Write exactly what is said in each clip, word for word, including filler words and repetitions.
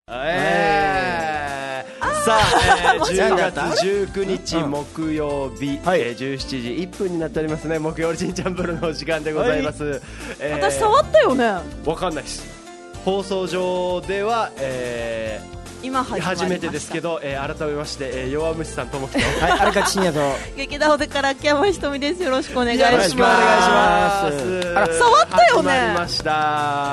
えー、さあ、えー、じゅうがつじゅうくにち木曜日、はい、えー、じゅうしちじいっぷんになっておりますね。木曜日チャンプルのお時間でございます、はい。 えー、私触ったよね。 わかんないです。放送上では、えー今始まりました。 初めてですけど、えー、改めまして、えー、弱虫さんともきと、 はい、荒勝信也と劇団おでから秋山ひとみです。よろしくお願いします。 よろしくお願いします。 あら、触ったよね。 始まりました。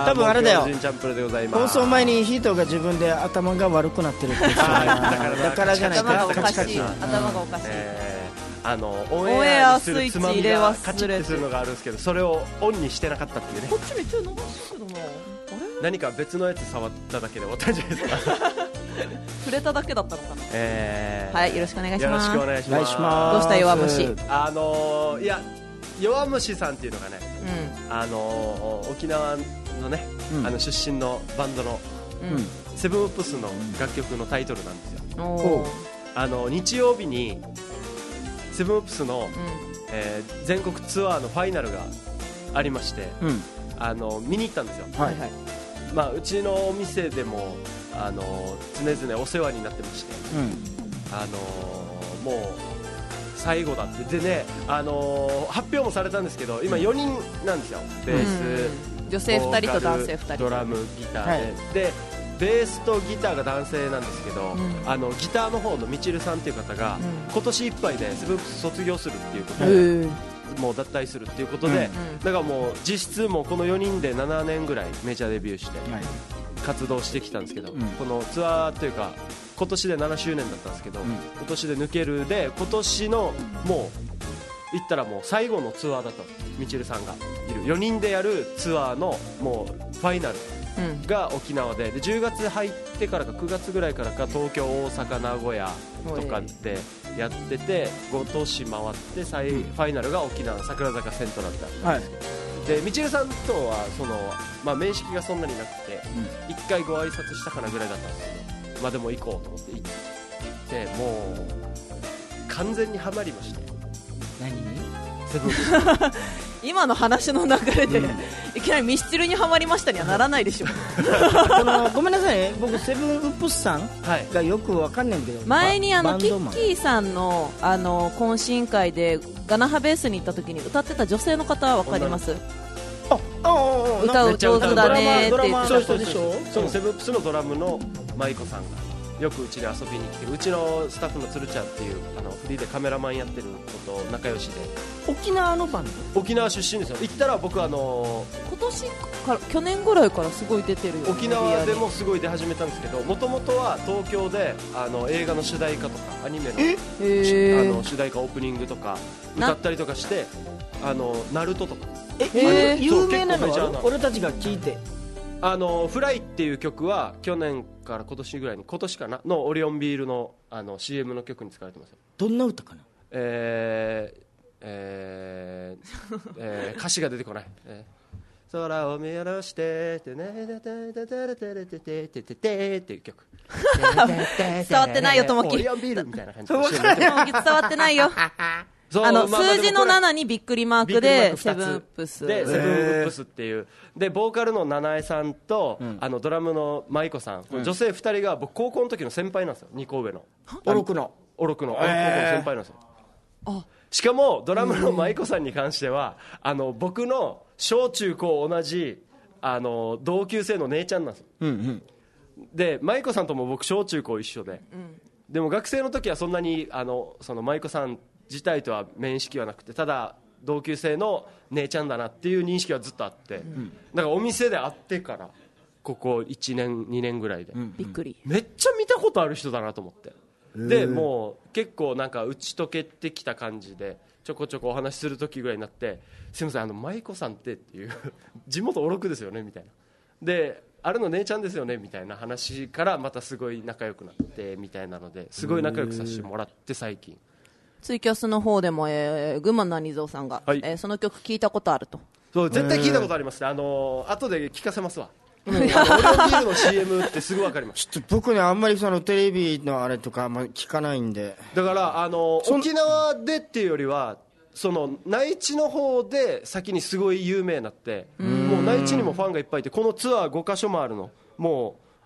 多分あれだよ、 木曜日チャンプルでございます。 放送前にヒートが自分で頭が悪くなってるって言ってたから、だからだからじゃないか、 頭がおかしい、頭がおかしい、 えー、あのオンエアにするつまみがカチッてするのがあるんですけど、それをオンにしてなかったっていうね。 こっちめっちゃ伸ばしてるな。あれ、 何か別のやつ触っただけで終わったんじゃないですか。 触れただけだったのかな、 えー、 はい、よろしくお願いします。 よろしくお願いします。 どうした弱虫。 あのー、いや弱虫さんっていうのがね、 うん、 あのー、沖縄のね、うん、あの出身のバンドの、うん、セブンウップスの楽曲のタイトルなんですよ、うん、あの日曜日にセブンウップスの、うん、えー、全国ツアーのファイナルがありまして、うん、あの見に行ったんですよ、はいはい。まあ、うちのお店でもあの常々お世話になってまして、うん、あのもう最後だってでね、あの発表もされたんですけど、今よにんなんですよ。ベース、 うん、女性ふたりと男性ふたり、 ドラム、ギターで、はい、でベースとギターが男性なんですけど、うん、あのギターの方のみちるさんっていう方が、うん、今年いっぱいでセブンプス卒業するっていうことで、もう脱退するっていうことで、うん、だからもう実質もうこのよにんでななねんぐらいメジャーデビューして活動してきたんですけど、うん、このツアーというか今年でななしゅうねんだったんですけど、うん、今年で抜けるで、今年のもう言ったらもう最後のツアーだと、みちるさんがいるよにんでやるツアーのもうファイナルが沖縄 で, でじゅうがつ入ってからかくがつぐらいからか東京、大阪、名古屋とかでやっててご都市回って最、うん、ファイナルが沖縄の桜坂セントラルだったんですけど、はい、でみちるさんとはその、まあ、面識がそんなになくて、うん、いっかいご挨拶したかなぐらいだったんですけど、まあ、でも行こうと思って行ってもう完全にはまりまして。 何にセブン今の話の流れで、うん、いきなりミスチルにはまりましたにはならないでしょ。 このごめんなさいね、僕セブンウップスさんがよくわかんないんだけど、 前にあのキッキーさん の, あの懇親会でガナハベースに行った時に歌ってた女性の方はわかります？ あああ歌う上手だねって言ってた人でしょ。 そのセブンウップスのドラムの舞子さんがよくうちに遊びに来て、うちのスタッフのつるちゃんっていうあのフリーでカメラマンやってる子と仲良しで。 沖縄のバンド？ 沖縄出身ですよ。行ったら僕あの今年から去年ぐらいからすごい出てるよ、ね、 沖縄でもすごい出始めたんですけど、もともとは東京であの映画の主題歌とかアニメ の, あの主題歌オープニングとか歌ったりとかして、あのナルトとかえ有名なのは俺たちが聞いて、 あのフライっていう曲は去年から今年ぐらいに今年かなのオリオンビール の, あの シーエム の曲に使われてますよ。 どんな歌かな。 えーえーえー、歌詞が出てこない、えー、空を見下ろしててねててててててててててっていう曲。 伝わってないよともき。 オリオンビールみたいな感じで伝わってないよ。あの数字のななにびっくりマークでセブンウップスでセブンウップスっていうで、ボーカルの七重さんと、うん、あのドラムの舞子さん、うん、女性ふたりが僕高校の時の先輩なんですよ。にこ上のおろくのおろくのおろくの先輩なんですよ。あ、しかもドラムの舞子さんに関してはあの僕の小中高同じあの同級生の姉ちゃんなんですよ、うんうん、で舞子さんとも僕小中高一緒で、うん、でも学生の時はそんなにあのその舞子さん自体とは面識はなくて、ただ同級生の姉ちゃんだなっていう認識はずっとあって、うん、だからお店で会ってからここいちねんにねんぐらいで、うん、 びっくり、 めっちゃ見たことある人だなと思って、でもう結構なんか打ち解けてきた感じでちょこちょこお話しする時ぐらいになって、すいませんあの舞子さんってっていう地元おろくですよねみたいな、であれの姉ちゃんですよねみたいな話からまたすごい仲良くなってみたいなので、すごい仲良くさせてもらって最近ツイキャスの方でも、えー、群馬の何蔵さんが、はい、えー、その曲聞いたことあると。 そう絶対聞いたことありますね。あのー、後で聞かせますわ。オリオンビールの シーエム ってすぐ分かります。 ちょっと僕ねあんまりそのテレビのあれとかあんまり聞かないんで、 だからあのー、沖縄でっていうよりはその内地の方で先にすごい有名になって、もう内地にもファンがいっぱいいて、このツアーごかしょもあるのもう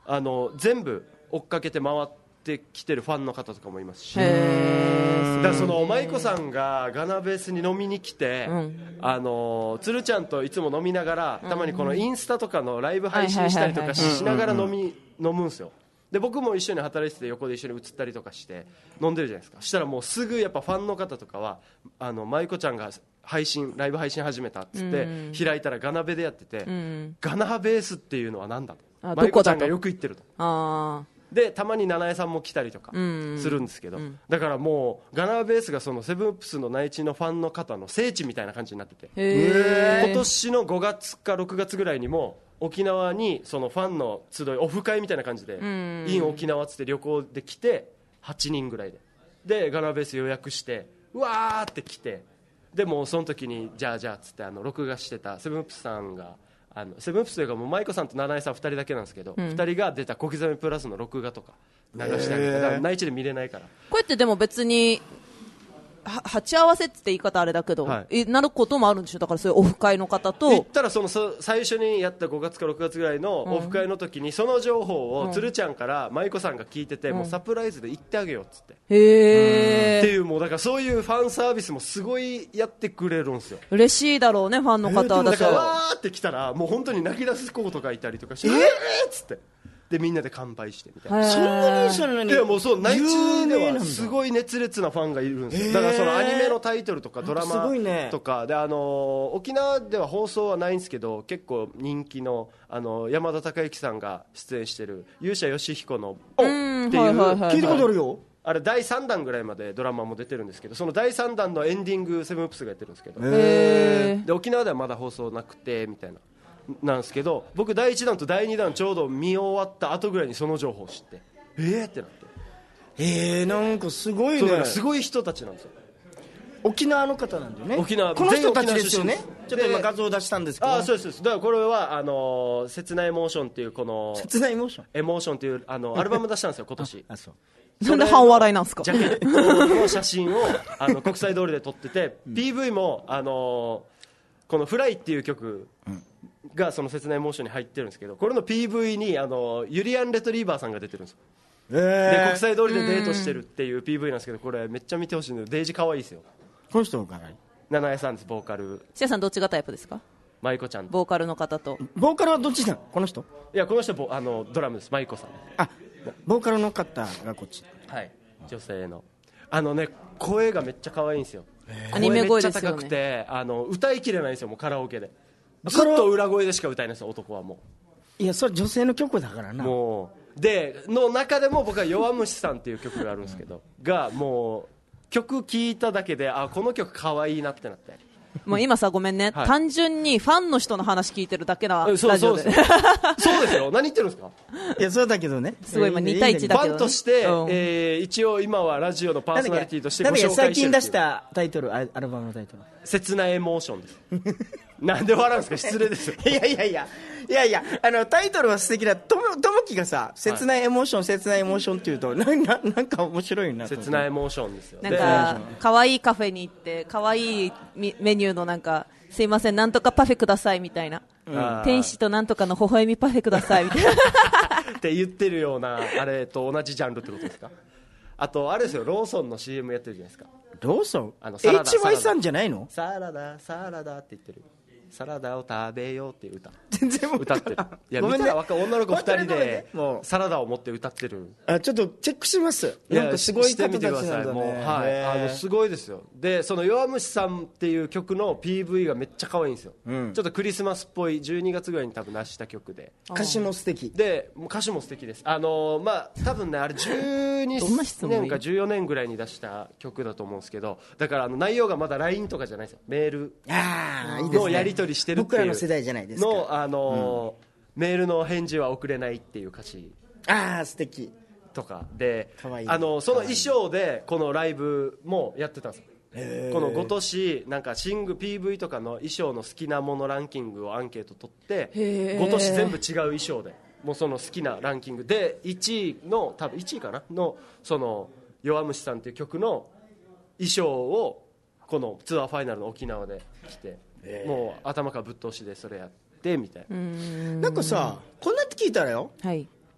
あの全部追っかけて回ってきてるファンの方とかもいますし、 へだからその舞子さんがガナベースに飲みに来て、うん、あの鶴ちゃんといつも飲みながら、たまにこのインスタとかのライブ配信したりとかしながら飲み飲むんですよ。で僕も一緒に働いてて横で一緒に映ったりとかして飲んでるじゃないですか。したらもうすぐやっぱファンの方とかはあの舞子ちゃんが配信ライブ配信始めたっつって開いたらガナベでやってて、うん、ガナベースっていうのは何だと舞子ちゃんがよく言ってると。あでたまに七重さんも来たりとかするんですけど、うんうん、だからもうガナベースがそのセブンウップスの内地のファンの方の聖地みたいな感じになってて、へ今年のごがつかろくがつぐらいにも沖縄にそのファンの集いオフ会みたいな感じで、うん、イン沖縄っつって旅行で来てはちにんぐらいででガナベース予約してうわーって来て、でもその時にじゃあじゃあっつってあの録画してたセブンウップスさんがあのセブンウップスというかもう舞子さんと七重さんふたりだけなんですけど、うん、ふたりが出た小刻みプラスの録画とか流してあげて、だから内地で見れないから。 こうやってでも別には鉢合わせって言い方あれだけど、はい、なることもあるんでしょ。だからそういうオフ会の方と言ったらそのそ最初にやったごがつかろくがつぐらいのオフ会の時にその情報を鶴ちゃんから舞子さんが聞いてて、うん、もうサプライズで言ってあげようっつって、へーっていう、もうだからそういうファンサービスもすごいやってくれるんですよ。 嬉しいだろうねファンの方は。 だからわーって来たらもう本当に泣き出す子とかいたりとかして、えーっつってでみんなで乾杯してみたいな。 そんなにそんなに。 いやもうそう内地ではすごい熱烈なファンがいるんですよ。だからそのアニメのタイトルとかドラマとかで、あの沖縄では放送はないんですけど結構人気のあの山田孝之さんが出演してる勇者ヨシヒコのっていう聞いたことあるよ。 あれだいさんだんぐらいまでドラマも出てるんですけど、そのだいさんだんのエンディングセブンウップスがやってるんですけど、で沖縄ではまだ放送なくてみたいななんですけど、僕だいいちだんとだいにだんちょうど見終わった後ぐらいにその情報を知ってえーってなって、 えーなんかすごいね。 すごい人たちなんですよ。 沖縄の方なんだよね。 沖縄この人たちですよね。ちょっと今画像を出したんですけど、 あそうです。だからこれはあのー、切ないエモーションっていうこの切ないエモーションエモーションっていうあのアルバム出したんですよ今年。 あそうなんで半笑いなんですか。 ジャケットの写真をあの国際通りで撮ってて、うん、ピーブイ もあのー、このフライっていう曲がその切ないエモーションに入ってるんですけど、これの ピーブイ にあのユリアン・レトリーバーさんが出てるんですよ。えー、で国際通りでデートしてるっていう ピーブイ なんですけど、これめっちゃ見てほしいんで、デージ可愛いですよ。 この人かな。 七重さんです。ボーカル。 シアさんどっちがタイプですか。 舞子ちゃん。 ボーカルの方と。 ボーカルはどっちだこの人。 いやこの人ボあのドラムです。舞子さん。 あボーカルの方がこっち。 はい女性のあのね声がめっちゃ可愛いんですよ。 アニメ声ですよね。 めっちゃ高くてあの歌いきれないんですよ。もうカラオケでずっと裏声でしか歌えないんですよ男は。もういやそれ女性の曲だからな。 もうでの中でも僕は弱虫さんっていう曲があるんですけどがもう曲聴いただけであこの曲可愛いなってなって。 もう今さごめんね、はい、単純にファンの人の話聞いてるだけなラジオで。 そうですそうですよ。何言ってるんですか。 いやそうだけどねすごい今にたいいちだけど、ね、 ファンとして、うんえー、一応今はラジオのパーソナリティとしてご紹介してる。 最近出したタイトルアルバムのタイトル切ないエモーションです。なんで笑うんですか。失礼ですよ。 いやいやいやいやいやあのタイトルは素敵だ。ともともきがさ切ないエモーション、はい、切ないエモーションっていうとなななんか面白いな。 切ないエモーションですよ。 なんか可愛いカフェに行って可愛いメニューのなんかすいませんなんとかパフェくださいみたいな、うん、天使となんとかの微笑みパフェくださいみたいなって言ってるようなあれと同じジャンルってことですか。あとあれですよローソンの シーエム やってるじゃないですか。 ローソンあのサラダ エイチワイ さんじゃないの。 サラダサラダって言ってる。サラダを食べようっていう歌全然歌ってる。いや見たら分かる。女の子ふたりでサラダを持って歌ってる。 あちょっとチェックします。なんかすごい方たちなんだね。 もうはいあのすごいですよ。でその弱虫さんっていう曲の ピーブイ がめっちゃ可愛いんですよ、うん、ちょっとクリスマスっぽいじゅうにがつぐらいに多分出した曲で歌詞も素敵でもう歌詞も素敵です。あのまあ多分ねあれじゅうにねんかじゅうよねんぐらいに出した曲だと思うんですけど、だからあの内容がまだ ライン とかじゃないですよ。メールのやり取りしてるっていう世代じゃないですかの、あのーうん、メールの返事は送れないっていう歌詞ああ素敵とかであのその衣装でこのライブもやってたんですよ。このご年なんかシング ピーブイ とかの衣装の好きなものランキングをアンケート取ってご年全部違う衣装でもうその好きなランキングでいちいの多分いちいかなのその弱虫さんっていう曲の衣装をこのツアーファイナルの沖縄で着てもう頭からぶっ通しでそれやってみたいな。 なんかさこんなって聞いたらよ、 はい、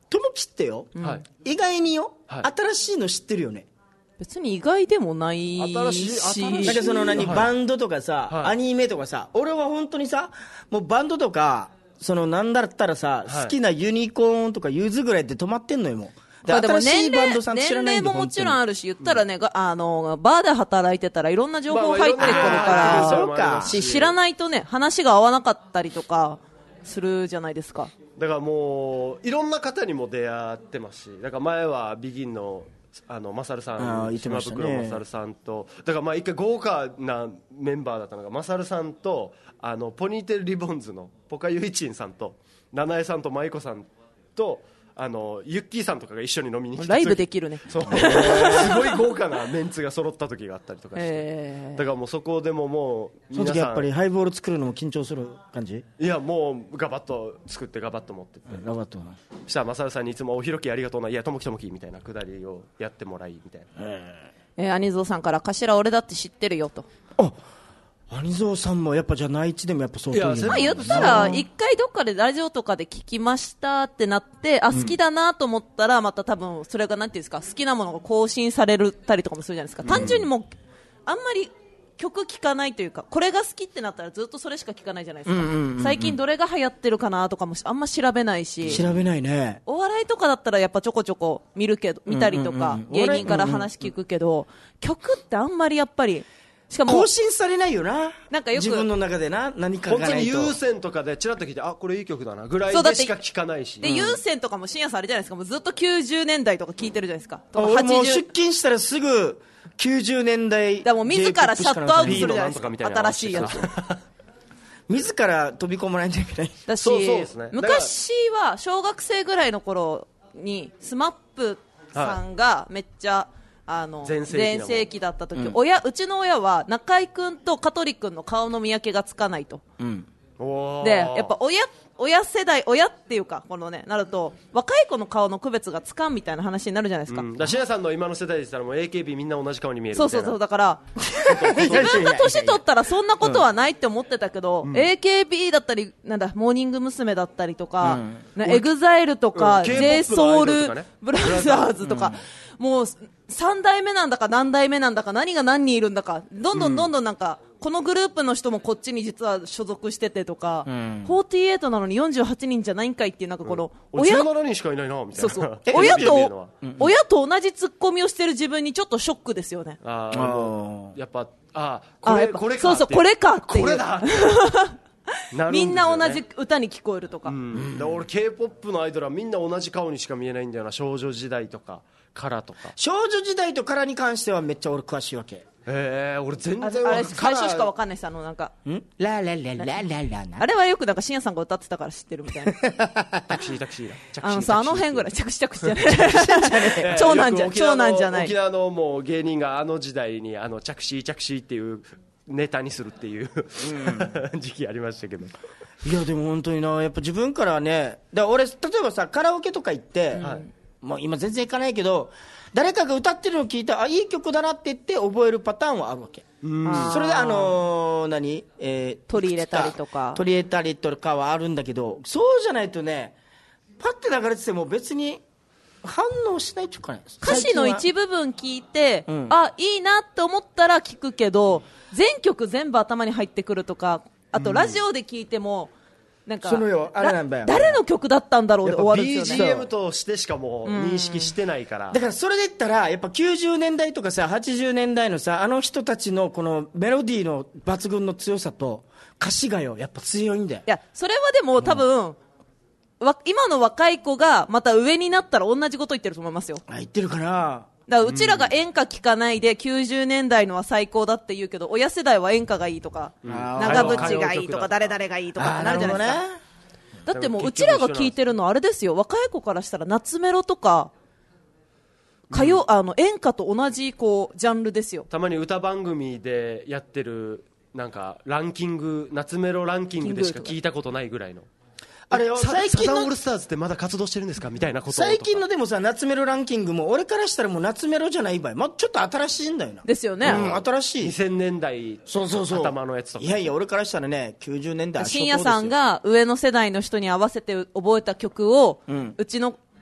ともきってよ、 はい、 意外によ、 はい、 新しいの知ってるよね。 別に意外でもないし、 新しい新しいなんかその何、はい、バンドとかさ、はい、アニメとかさ、俺は本当にさ、もうバンドとかそのなんだったらさ、はい、好きなユニコーンとかユズぐらいで止まってんのよ。もうで、 まあ、でも年齢、 年齢ももちろんあるし、言ったらね、うん、あのバーで働いてたらいろんな情報入ってくるから、 まあ、そうかし知らないとね、話が合わなかったりとかするじゃないですか。 だからもういろんな方にも出会ってますし、だから前はビギンのあのマサルさん、島袋マサルさんと、だからまあ一回豪華なメンバーだったのがマサルさんとあのポニーテールリボンズのポカユイチンさんと七重さんと舞子さんとあのユッキーさんとかが一緒に飲みに来てライブできるね。 そうすごい豪華なメンツが揃った時があったりとかして、えー、だからもうそこでももうその時やっぱりハイボール作るのも緊張する感じ？ いやもうガバッと作ってガバッと持ってって、 ガバッとそしたらマサルさんにいつもおひろきありがとうな、いやともきともきみたいなくだりをやってもらいみたいな、 えーえー、アニゾーさんから頭俺だって知ってるよと。 あ、アニゾーさんもやっぱじゃあ内地でもやっぱそういう、 まあ、言ったら一回どっかでラジオとかで聞きましたってなってあ好きだなと思ったらまた多分それがなんていうんですか、好きなものが更新されたりとかもするじゃないですか。単純にもうあんまり曲聴かないというか、これが好きってなったらずっとそれしか聴かないじゃないですか、うんうんうんうん、最近どれが流行ってるかなとかもあんま調べないし、 調べないね。 お笑いとかだったらやっぱちょこちょこ見るけど見たりとか、うんうんうん、芸人から話聞くけど、うんうん、曲ってあんまりやっぱりしかも更新されないよな。 なんかよく自分の中でな、何かがないと本当に有線とかでチラッと聞いて、あこれいい曲だなぐらいでしか聞かないし、 で、うん、有線とかも深夜さんあれじゃないですか、もうずっときゅうじゅうねんだいとか聞いてるじゃないですか。とか俺もう出勤したらすぐきゅうじゅうねんだいだからもう自らシャットアウトするじゃないですか、新しいやつ自ら飛び込まないといけないだし、そうそうですね、昔は小学生ぐらいの頃にスマップさんがめっちゃあの全盛期だった時、うん、親うちの親は中居君と香取君の顔の見分けがつかないと、うん、でやっぱ親親世代親っていうかこのねなると若い子の顔の区別がつかんみたいな話になるじゃないですか。 うん、だしやさんの今の世代でしたらもう エーケービー みんな同じ顔に見えるみたいな。 そうそうそうだから自分が年取ったらそんなことはないって思ってたけど、うん、エーケービー だったりなんだモーニング娘。だったりとか、うん、エグザイルとか、うん、ジェイソウルブラザーズとか、うん、もうさん代目なんだか何代目なんだか何が何人いるんだかどんどんどんどんなんか、うん、このグループの人もこっちに実は所属しててとか、うん、フォーティーエイトなのによんじゅうはちにんじゃないんかいっていうなんかこの、 うん、親じゅうななにんしかいないなみたいな。そうそう親と、うん、親と同じツッコミをしてる自分にちょっとショックですよね。 ああやっぱあこれこれかそうそうこれかっていうこれだね、みんな同じ歌に聞こえるとか、うん、 だ俺 K-ポップ のアイドルはみんな同じ顔にしか見えないんだよな。少女時代とかカラとか。 少女時代とカラに関してはめっちゃ俺詳しいわけ。 へえ俺全然あれ最初しか分かんないです。あのなんかんララララララあれはよくなんか深夜さんが歌ってたから知ってるみたいなタクシータクシーあのさあの辺ぐらい着地着地じゃない長男じゃ長男じゃない。 沖縄のもう芸人があの時代にあの着地着地っていうネタにするっていう、うん、時期ありましたけど。 いやでも本当になやっぱ自分からはねだから俺例えばさカラオケとか行って、うんはいもう今全然行かないけど誰かが歌ってるのを聞いたあいい曲だなって言って覚えるパターンはあるわけ。うんそれであのー、何、えー、 取り入れたりとか取り入れたりとかはあるんだけどそうじゃないとねパッて流れてても別に反応しないっていうかね歌詞の一部分聞いて、うん、あいいなって思ったら聞くけど全曲全部頭に入ってくるとかあとラジオで聞いても、うん、なんかそのよあれなんだよ誰の曲だったんだろうで終わるんですよね。 ビージーエム としてしかもう認識してないから、 うん、だからそれで言ったらやっぱきゅうじゅうねんだいとかさはちじゅうねんだいのさあの人たちのこのメロディーの抜群の強さと歌詞がよやっぱ強いんだよ。 いやそれはでも多分、うん、今の若い子がまた上になったら同じこと言ってると思いますよ。 あ言ってるかな。 だからうちらが演歌聴かないできゅうじゅうねんだいのは最高だって言うけど親世代は演歌がいいとか、うん、長渕がいいとか誰々がいいとかってなるじゃないですか、ね、だってもううちらが聴いてるのはあれですよ若い子からしたら夏メロとか歌謡、うん、あの演歌と同じこうジャンルですよ。 たまに歌番組でやってるなんかランキング夏メロランキングでしか聞いたことないぐらいのあれよ最近のサザンオールスターズってまだ活動してるんですかみたいなこととか最近のでもさ夏メロランキングも俺からしたらもう夏メロじゃない場合、まあ、ちょっと新しいんだよな。 ですよね、 うん、新しいにせんねんだいそうそうそう頭のやつとか。 いやいや俺からしたらねきゅうじゅうねんだい深夜さんが上の世代の人に合わせて覚えた曲を、うん、うちの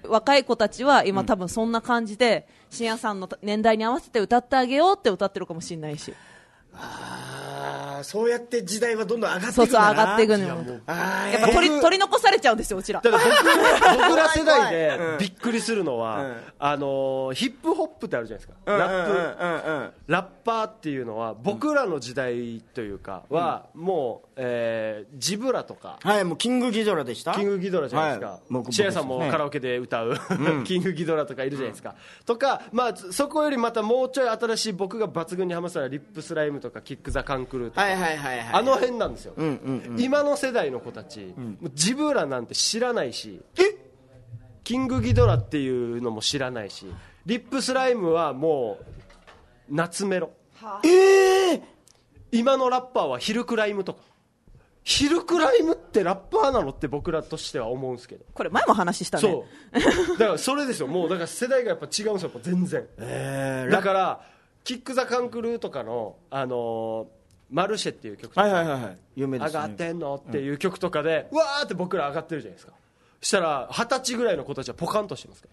若い子たちは今多分そんな感じで、うん、深夜さんの年代に合わせて歌ってあげようって歌ってるかもしれないし。 ああ、そうやって時代はどんどん上がっていくんだな。 そうそう、上がっていくのよ。あやっぱ取り取り残されちゃうんですよ、うちら。 だから 僕, 僕ら世代でびっくりするのは、うん、あのヒップホップってあるじゃないですか、うん、ラップ、うんうんうん、ラッパーっていうのは僕らの時代というかは、うん、もう、えー、ジブラとか、 はい、もうキングギドラでした。 キングギドラじゃないですか、はい、シェアさんもカラオケで歌う、うん、キングギドラとかいるじゃないですか、うん、とか、まあ、そこよりまたもうちょい新しい僕が抜群にハマったのはリップスライムとかキックザカンクルーとか、はいはいはいはい、あの辺なんですよ、うんうんうん、今の世代の子たち、うん、ジブラなんて知らないし、えキングギドラっていうのも知らないし、リップスライムはもう夏メロ、はあ、えー、今のラッパーはヒルクライムとか。ヒルクライムってラッパーなのって僕らとしては思うんですけど、 これ前も話したね。 そうだからそれですよ、もうだから世代がやっぱ違うんですよ、全然、えー、だからキックザカンクルーとかの、あのー、マルシェっていう曲とか、はいはいはい、有名ですね、上がってんのっていう曲とかで、うん、わーって僕ら上がってるじゃないですか。そしたら二十歳ぐらいの子たちはポカンとしてますから、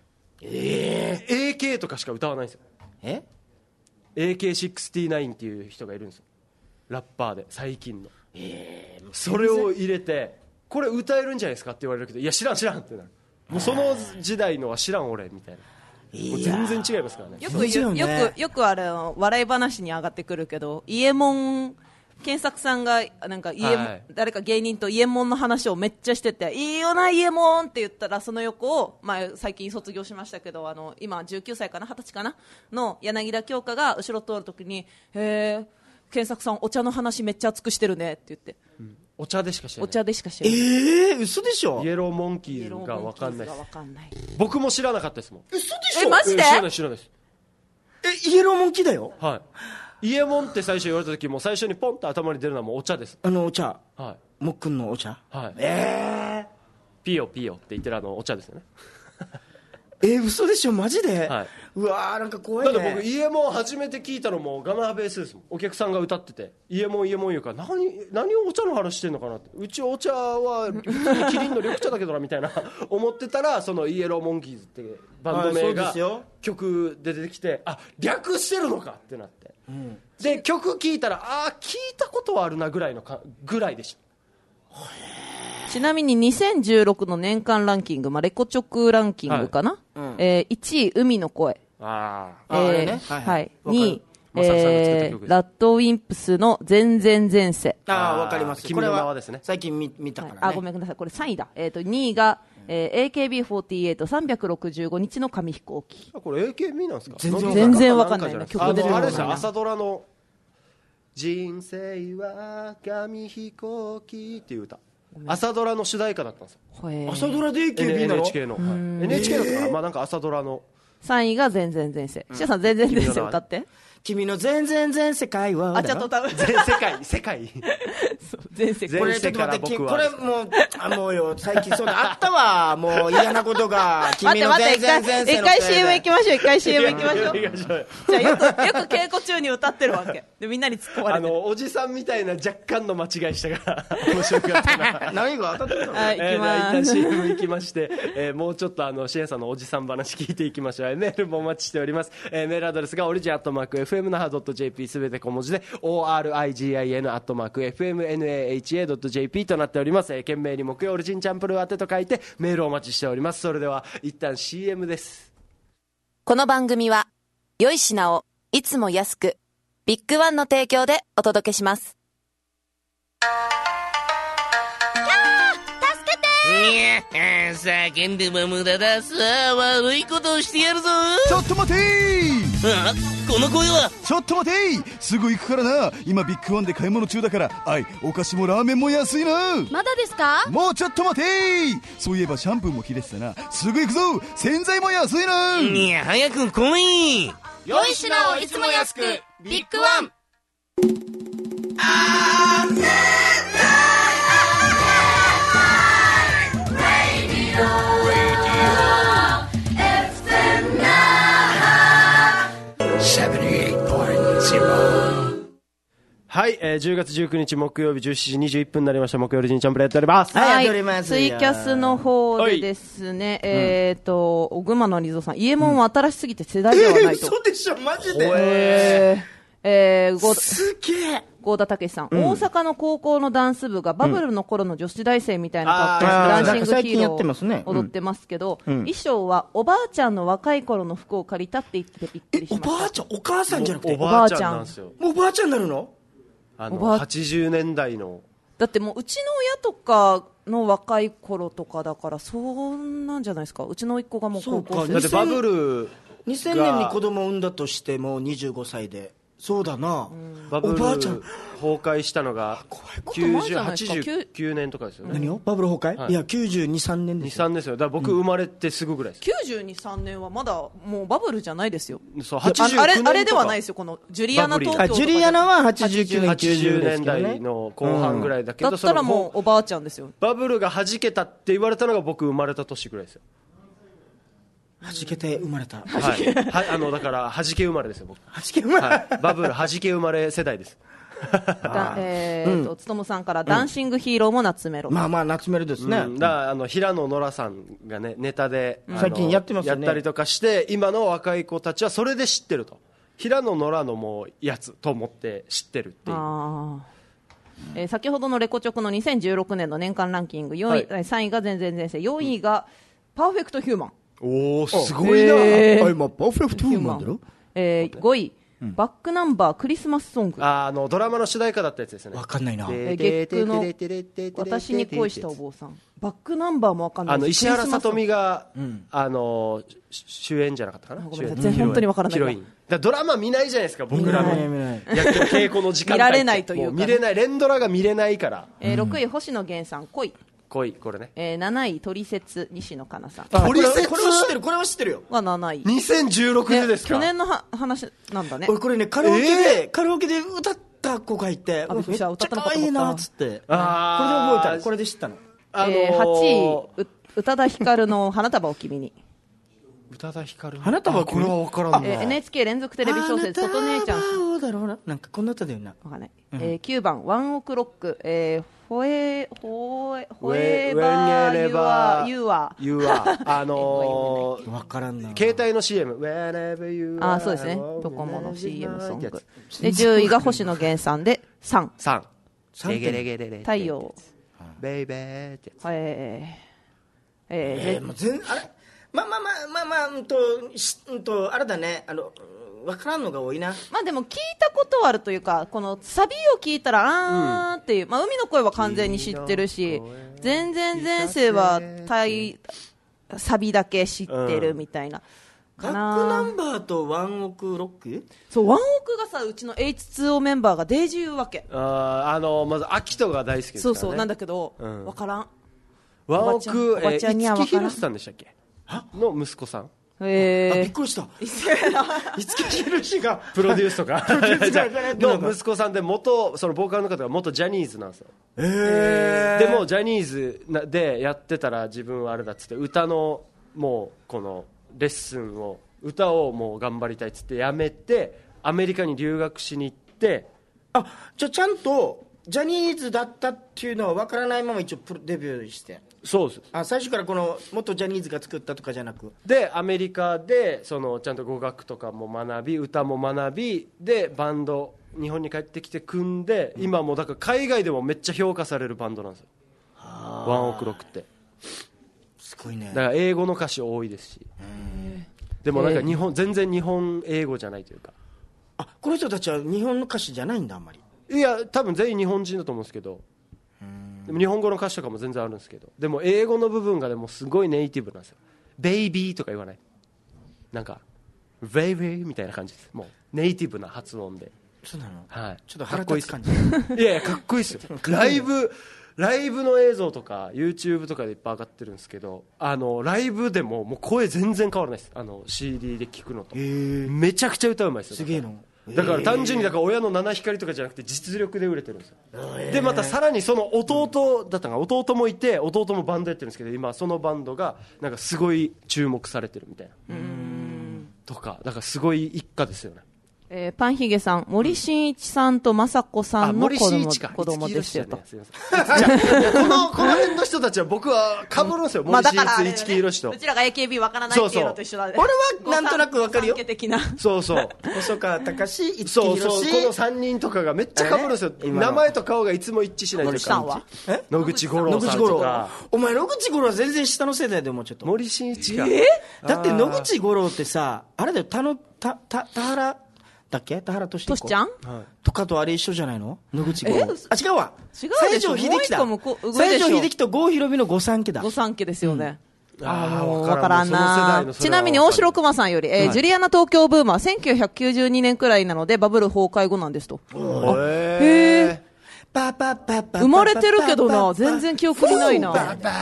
えー、エーケー とかしか歌わないんですよ。え エーケーシックスティーナイン っていう人がいるんですよ、ラッパーで最近の。えー、それを入れてこれ歌えるんじゃないですかって言われるけど、いや知らん知らんってなる。もうその時代のは知らん俺みたいな、もう全然違いますからね。 よくよくよくあれ笑い話に上がってくるけど、伊右衛門健作さんがなんか伊右衛門、はい、誰か芸人と伊右衛門の話をめっちゃしてて、いいよな伊右衛門って言ったら、その横を、まあ、最近卒業しましたけど、あの今じゅうきゅうさいかなはたちかなの柳田京香が後ろ通るときに、へー健作さんお茶の話めっちゃ熱くしてるねって言って、うん、 お茶でしか知らない。 お茶でしか知らない。 えー、嘘でしょ。 イエローモンキーズが分かんないです。僕も知らなかったですもん。 嘘でしょ。 えマジで、 知らない知らないです。 えイエローモンキーだよ。 はい、イエモンって最初言われた時も最初にポンと頭に出るのはもうお茶です。 あのお茶、 はい、 もっくんのお茶、 はい、えー、ピヨピヨって言ってるあのお茶ですよね。 えー、嘘でしょマジで、はい、うわーなんか怖いね。 だって僕イエモン初めて聞いたのもガナーベースですもん。お客さんが歌っててイエモンイエモン言うから、何何をお茶の話してんのかなって、うちお茶は普通にキリンの緑茶だけどなみたいな思ってたら、そのイエローモンキーズってバンド名が曲で出てきて、あ略してるのかってなって、うん、で曲聞いたらあ聞いたことはあるなぐらいのかぐらいでした。 ちなみににせんじゅうろくの年間ランキング、まあ、レコチョクランキングかな、はい、うん、えー、いちい海の声、あ、えー、あれね、はいはい、にい、えー、ラッドウィンプスの全然前世、 ああわかります。 君の名はですね、 最近 見, 見たからね、 はい、あごめんなさい、これさんいだ、えー、とにいが、えー、エーケービーフォーティーエイトさんびゃくろくじゅうごにちの紙飛行機。 これ エーケービー なんですか。 全然わかんないな、曲出てる。あれですよ、朝ドラの人生は紙飛行機っていう歌、朝ドラの主題歌だったんですよ。 朝ドラで エーケービー なの？ エヌエイチケー の、はい、エヌエイチケー だったから、まあなんか朝ドラのさんいが全然前世。シアさん全然前世歌って。 君の全然全世界は、 あちゃっと歌う全世界世界そう全世界。 これちょっと待って、これもうあもうよ最近そうだあったわ、もう嫌なことが。君の全然前世の一回 シーエム 行きましょう、一回 シーエム 行きましょう。じゃあよくよく稽古中に歌ってるわけで、みんなに突っ込まれてる。 あのおじさんみたいな若干の間違いしたから面白かったな。 何が当たってたの。 はい、行きます。 一旦 シーエム 行きまして、えー、もうちょっとあのシエンさんのおじさん話聞いていきましょう。メールもお待ちしております。えー、メールアドレスがオリジンアットマーク エフエムナハドットジェーピー、すべて小文字で オーアールアイジーアイエヌ アットマーク エフエムナハ ドットジェーピー となっております。えー、懸命に木曜オリジンチャンプルー宛てと書いてメールをお待ちしております。それでは一旦 シーエム です。 この番組は良い品をいつも安くビッグワンの提供でお届けします。 いや叫んでも無駄だ。さあ悪いことをしてやるぞ。 ちょっと待てー。 あ、この声は。 ちょっと待てー、すぐ行くからな。今ビッグワンで買い物中だから。あい、お菓子もラーメンも安いな。 まだですか。 もうちょっと待てー。そういえばシャンプーも切れてたな。すぐ行くぞ。洗剤も安いな。 いや早く来い。 良い品をいつも安くビッグワン。 あーはい、えー、じゅうがつじゅうくにち木曜日じゅうしちじにじゅういっぷんになりました。木曜日じんちゃんプレイやっております。 はい、 はい、 やっております。 ツイキャスの方でですね、えっ、ー、と、うん、群馬のリゾさん、イエモンは新しすぎて世代ではないと。 えー、嘘でしょ、マジで。 えーえー、ゴすげえ郷田武さん、 うん、 大阪の高校のダンス部がバブルの頃の女子大生みたいな格好で、ダンシングヒーローを踊ってますけど、 うん、 衣装はおばあちゃんの若い頃の服を借りたって言ってびっくりしました。 おばあちゃん、お母さんじゃなくておばあちゃんなんですよ。 もうおばあちゃんになるの？ あのはちじゅうねんだいのだってもううちの親とかの若い頃とかだからそんなんじゃないですか。うちの甥っ子がもう高校生だってバブルにせんねんに子供を産んだとしてもにじゅうごさいでそうだな、うん、 バブルおばあちゃん崩壊したのがきゅうじゅうはちじゅうきゅうねんとかですよね。 何をバブル崩壊、はい、いやきゅうじゅうに、さんねんですよ。 に、さんですよ。だから僕生まれてすぐぐらいです、 きゅうじゅうに、さんねんはまだもうバブルじゃないですよ。 そうはちじゅうきゅうねんとかあれ、あれではないですよ。このジュリアナ東京とかジュリアナははちじゅうきゅうねん、 はちじゅうねんだいの後半ぐらいだけど、 うん、だったらもうおばあちゃんですよ。 バブルが弾けたって言われたのが僕生まれた年ぐらいですよ。 弾けて生まれた。 はい、はあのだから弾け生まれですよ僕。 弾け生まれ、 はい、バブル弾け生まれ世代です。 だえーと、うん、つともさんからダンシングヒーローも夏メロ、 うん、まあまあ夏メロですね、 うん、だからあの平野ノラさんがねネタで、 うん、最近やってますよね。 やったりとかして今の若い子たちはそれで知ってると。平野ノラのもうやつと思って知ってるっていう。 あえー、先ほどのレコチョクのにせんじゅうろくねんの年間ランキングよんい、はい、さんいが全然前世、よんいがパーフェクトヒューマン。 おおすごいな、 えー、あ今パーフェクトヒューマンだろ、 えー、ごい、うん、バックナンバークリスマスソング。 ああのドラマの主題歌だったやつですね。 わかんないな。 えー、月9の私に恋したお坊さん。バックナンバーもわかんない。 あの石原さとみが、うん、あの主演じゃなかったかな。 ごめんなさい、本当にわからない。 ヒロインだドラマ見ないじゃないですか。僕らもやってる稽古の時間帯見られないというか、 見れない。連ドラが見れないから、 えー、ろくい星野源さん恋。 恋これね、 えー、なないトリセツ西野カナさん。 トリセツこれは知ってる、これは知ってるよ。 はなないにせんじゅうろくねんですか。 去年のは話なんだね。 俺これねカラオケで、えー、カラオケで歌った子がいてめっちゃ可愛いなっつって、 あこれで覚えたの。これで知ったの。 あのーえー、はちい宇多田ヒカルの花束を君に。 宇多田ヒカル花束をこれは分からんな、 えー、エヌエイチケー 連続テレビ小説とと姉ちゃんそうだろうな、なんかこんな歌だよな。 わかんない、うん、えー、きゅうばんワンオクロック、えーフォエフォエフォエバーユーユーアユーアあのー、分からんな。 携帯の シーエム Whenever you are あそうですね、ドコモの シーエム ソングでじゅういが星野源さんでさんさんレゲレゲレレ太陽ベイベーってやつ。 えーえー、えー、もう全あれまあまあまあまあまあうんとうんとあれだね、あの分からんのが多いな。 まあでも聞いたことはあるというか、このサビを聞いたらあーっていう、うん、まあ海の声は完全に知ってるし、全然前世はサビだけ知ってるみたいな、 うん、バックナンバーとワンオクロック。 そうワンオクがさ、うちの エイチツーオー メンバーがデージ言うわけ。 ああのまずアキトが大好きですからね。 そうそうなんだけど、うん、分からん。 ワンオクおばちゃんには分からん。 五木ひろしさんでしたっけの息子さん。 えー、 あびっくりした。五木ひろしがプロデュースとかの息子さんで、元そのボーカルの方が元ジャニーズなんですよ。 えー、でもジャニーズでやってたら自分はあれだっつって、歌のもうこのレッスンを歌をもう頑張りたいっつってやめてアメリカに留学しに行って。 あじゃあちゃんとジャニーズだったっていうのは分からないまま一応プロデビューして。 そうです。 あ最初からこの元ジャニーズが作ったとかじゃなくでアメリカでそのちゃんと語学とかも学び歌も学びでバンド日本に帰ってきて組んで、うん、今もだから海外でもめっちゃ評価されるバンドなんですよ、ワンオクロックって。 すごいね。 だから英語の歌詞多いですし、でもなんか日本全然日本英語じゃないというか。 あこの人たちは日本の歌詞じゃないんだあんまり。 いや多分全員日本人だと思うんですけど、でも日本語の歌詞とかも全然あるんですけど、でも英語の部分がでもすごいネイティブなんですよ。ベイビーとか言わない、なんかベイビーみたいな感じです。もうネイティブな発音で。 そうなの、 はい、 ちょっと腹立つ感じ。 いやいやかっこいいですよ。ライブライブの映像とか YouTube とかでいっぱい上がってるんですけど、あのライブでももう声全然変わらないです。あの シーディー で聞くのとめちゃくちゃ歌うまいですよ。 すげえの。 だから単純にだから親の七光とかじゃなくて実力で売れてるんですよ。でまたさらにその弟だったかな、弟もいて弟もバンドやってるんですけど、今そのバンドがなんかすごい注目されてるみたいな。うーんとかだからすごい一家ですよね。 えー、パンヒゲさん、森進一さんと雅子さんの子供、子供ですよと。 この、この辺の人たちは僕は被るんですよ、森進一、市木宏と。 うちらが エーケービー わからないっていうのと一緒だね。 俺はなんとなくわかるよ。 そうそう。 細川たし、市木そう宏。 そう、このさんにんとかがめっちゃ被るんですよ。名前と顔がいつも一致しないというか。野口五郎さんとか。 お前、野口五郎は全然下の世代でもうちょっと。 森進一が。 だって野口五郎ってさ、あれだよ、たの、た、た、田原、だっけ田原俊彦。としちゃんとかとあれ一緒じゃないの野口五郎。あ、違うわ。 違う西城秀樹だ。西城秀樹と郷ひろみの御三家だ。 御三家ですよね。 ああ、 わからんな。ちなみに大城熊さんより、えー、ジュリアナ東京ブームはせんきゅうひゃくきゅうじゅうにねんくらいなのでバブル崩壊後なんですと。へー。生まれてるけどな、全然記憶にないな。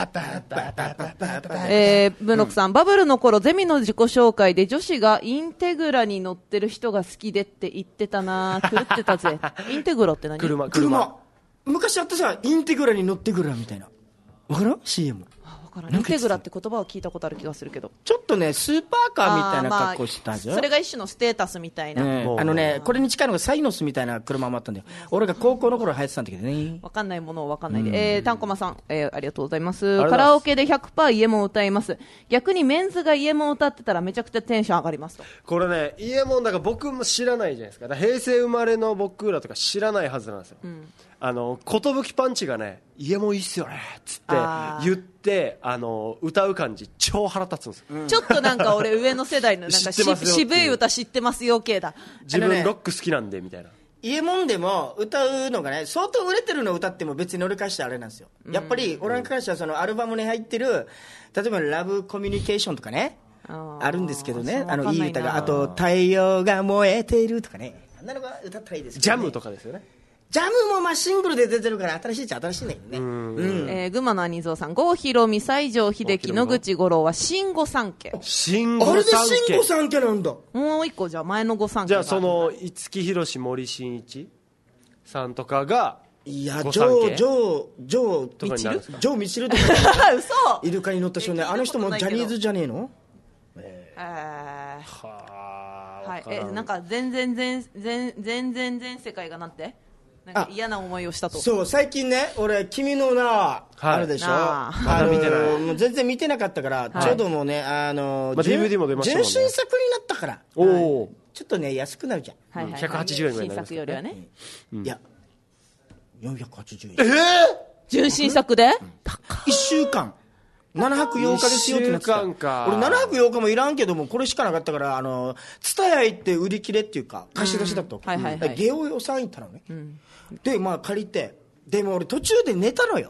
えー、文禄さん、バブルの頃ゼミの自己紹介で女子がインテグラに乗ってる人が好きでって言ってたな。狂ってたぜ。インテグラって何？ 車、 車。昔あったさ、インテグラに乗ってくるみたいな。わからん ?シーエム。 インテグラって言葉を聞いたことある気がするけど、 ちょっとねスーパーカーみたいな格好してたじゃん、 まあ、それが一種のステータスみたいな、 ね、あのねこれに近いのがサイノスみたいな車もあったんだよ。俺が高校の頃流行ってたんだけどね。 分かんないものを分かんないで、うん、えー、タンコマさん、えー、ありがとうございます。カラオケで ひゃくパーセント イエモン歌います。逆にメンズがイエモン歌ってたらめちゃくちゃテンション上がりますと。 これねイエモンだから僕も知らないじゃないですか。だから平成生まれの僕らとか知らないはずなんですよ、うん、あの寿パンチがねイエモンいいっすよねっつって言ってあの歌う感じ超腹立つんですよ、 うん、ちょっとなんか俺上の世代のなんか渋い歌知ってますよ系だ。 自分ロック好きなんでみたいな。 イエモンでも歌うのがね相当売れてるの歌っても別に俺からしてあれなんですよ。やっぱり俺に関してはそのアルバムに入ってる例えばラブコミュニケーションとかね あ, あるんですけどね、あのいい歌があと太陽が燃えているとかね、あんなのが歌ったらいいですけど、ね、 ジャムとかですよね。 ジャムもまあシングルで出てるから新しいっちゃ新しいんだけどね。うんうん、 えー、群馬の兄蔵さん、郷ひろみ、西城秀樹、野口五郎は新御三家。 新御三家。 あれで新御三家なんだ。 もう一個じゃあ前の御三家。 じゃあその五木ひろし、森進一さんとかがいやジョージョージョーとかになるんですか。ジョーミチルとか嘘イルカに乗った少年、あの人もジャニーズじゃねえの。 えー、はあ、はい、えなんか全然全全全全全世界がなんてなんか嫌な思いをしたと。 そう最近ね俺君の名、はい、あるでしょ。 まだ見てない。 もう全然見てなかったから、はい、ちょうどもうねあの、 まあ、ディーブイディー も出ましたもんね。 純真作になったから。 おお、 はい、ちょっとね安くなるじゃん、 はいはいはい、 ひゃくはちじゅうえんぐらいになります新作よりはね、 うん、いやよんひゃくはちじゅうえん。えー、 純真作で、うん、 いっしゅうかんななはくようかですよってなってた。俺ななはくようかもいらんけどもこれしかなかったからあの蔦屋行って売り切れっていうか貸し出しだったわけ、うんはいはいはい、ゲオ予算行ったのね、うん、でまあ借りてでも俺途中で寝たのよ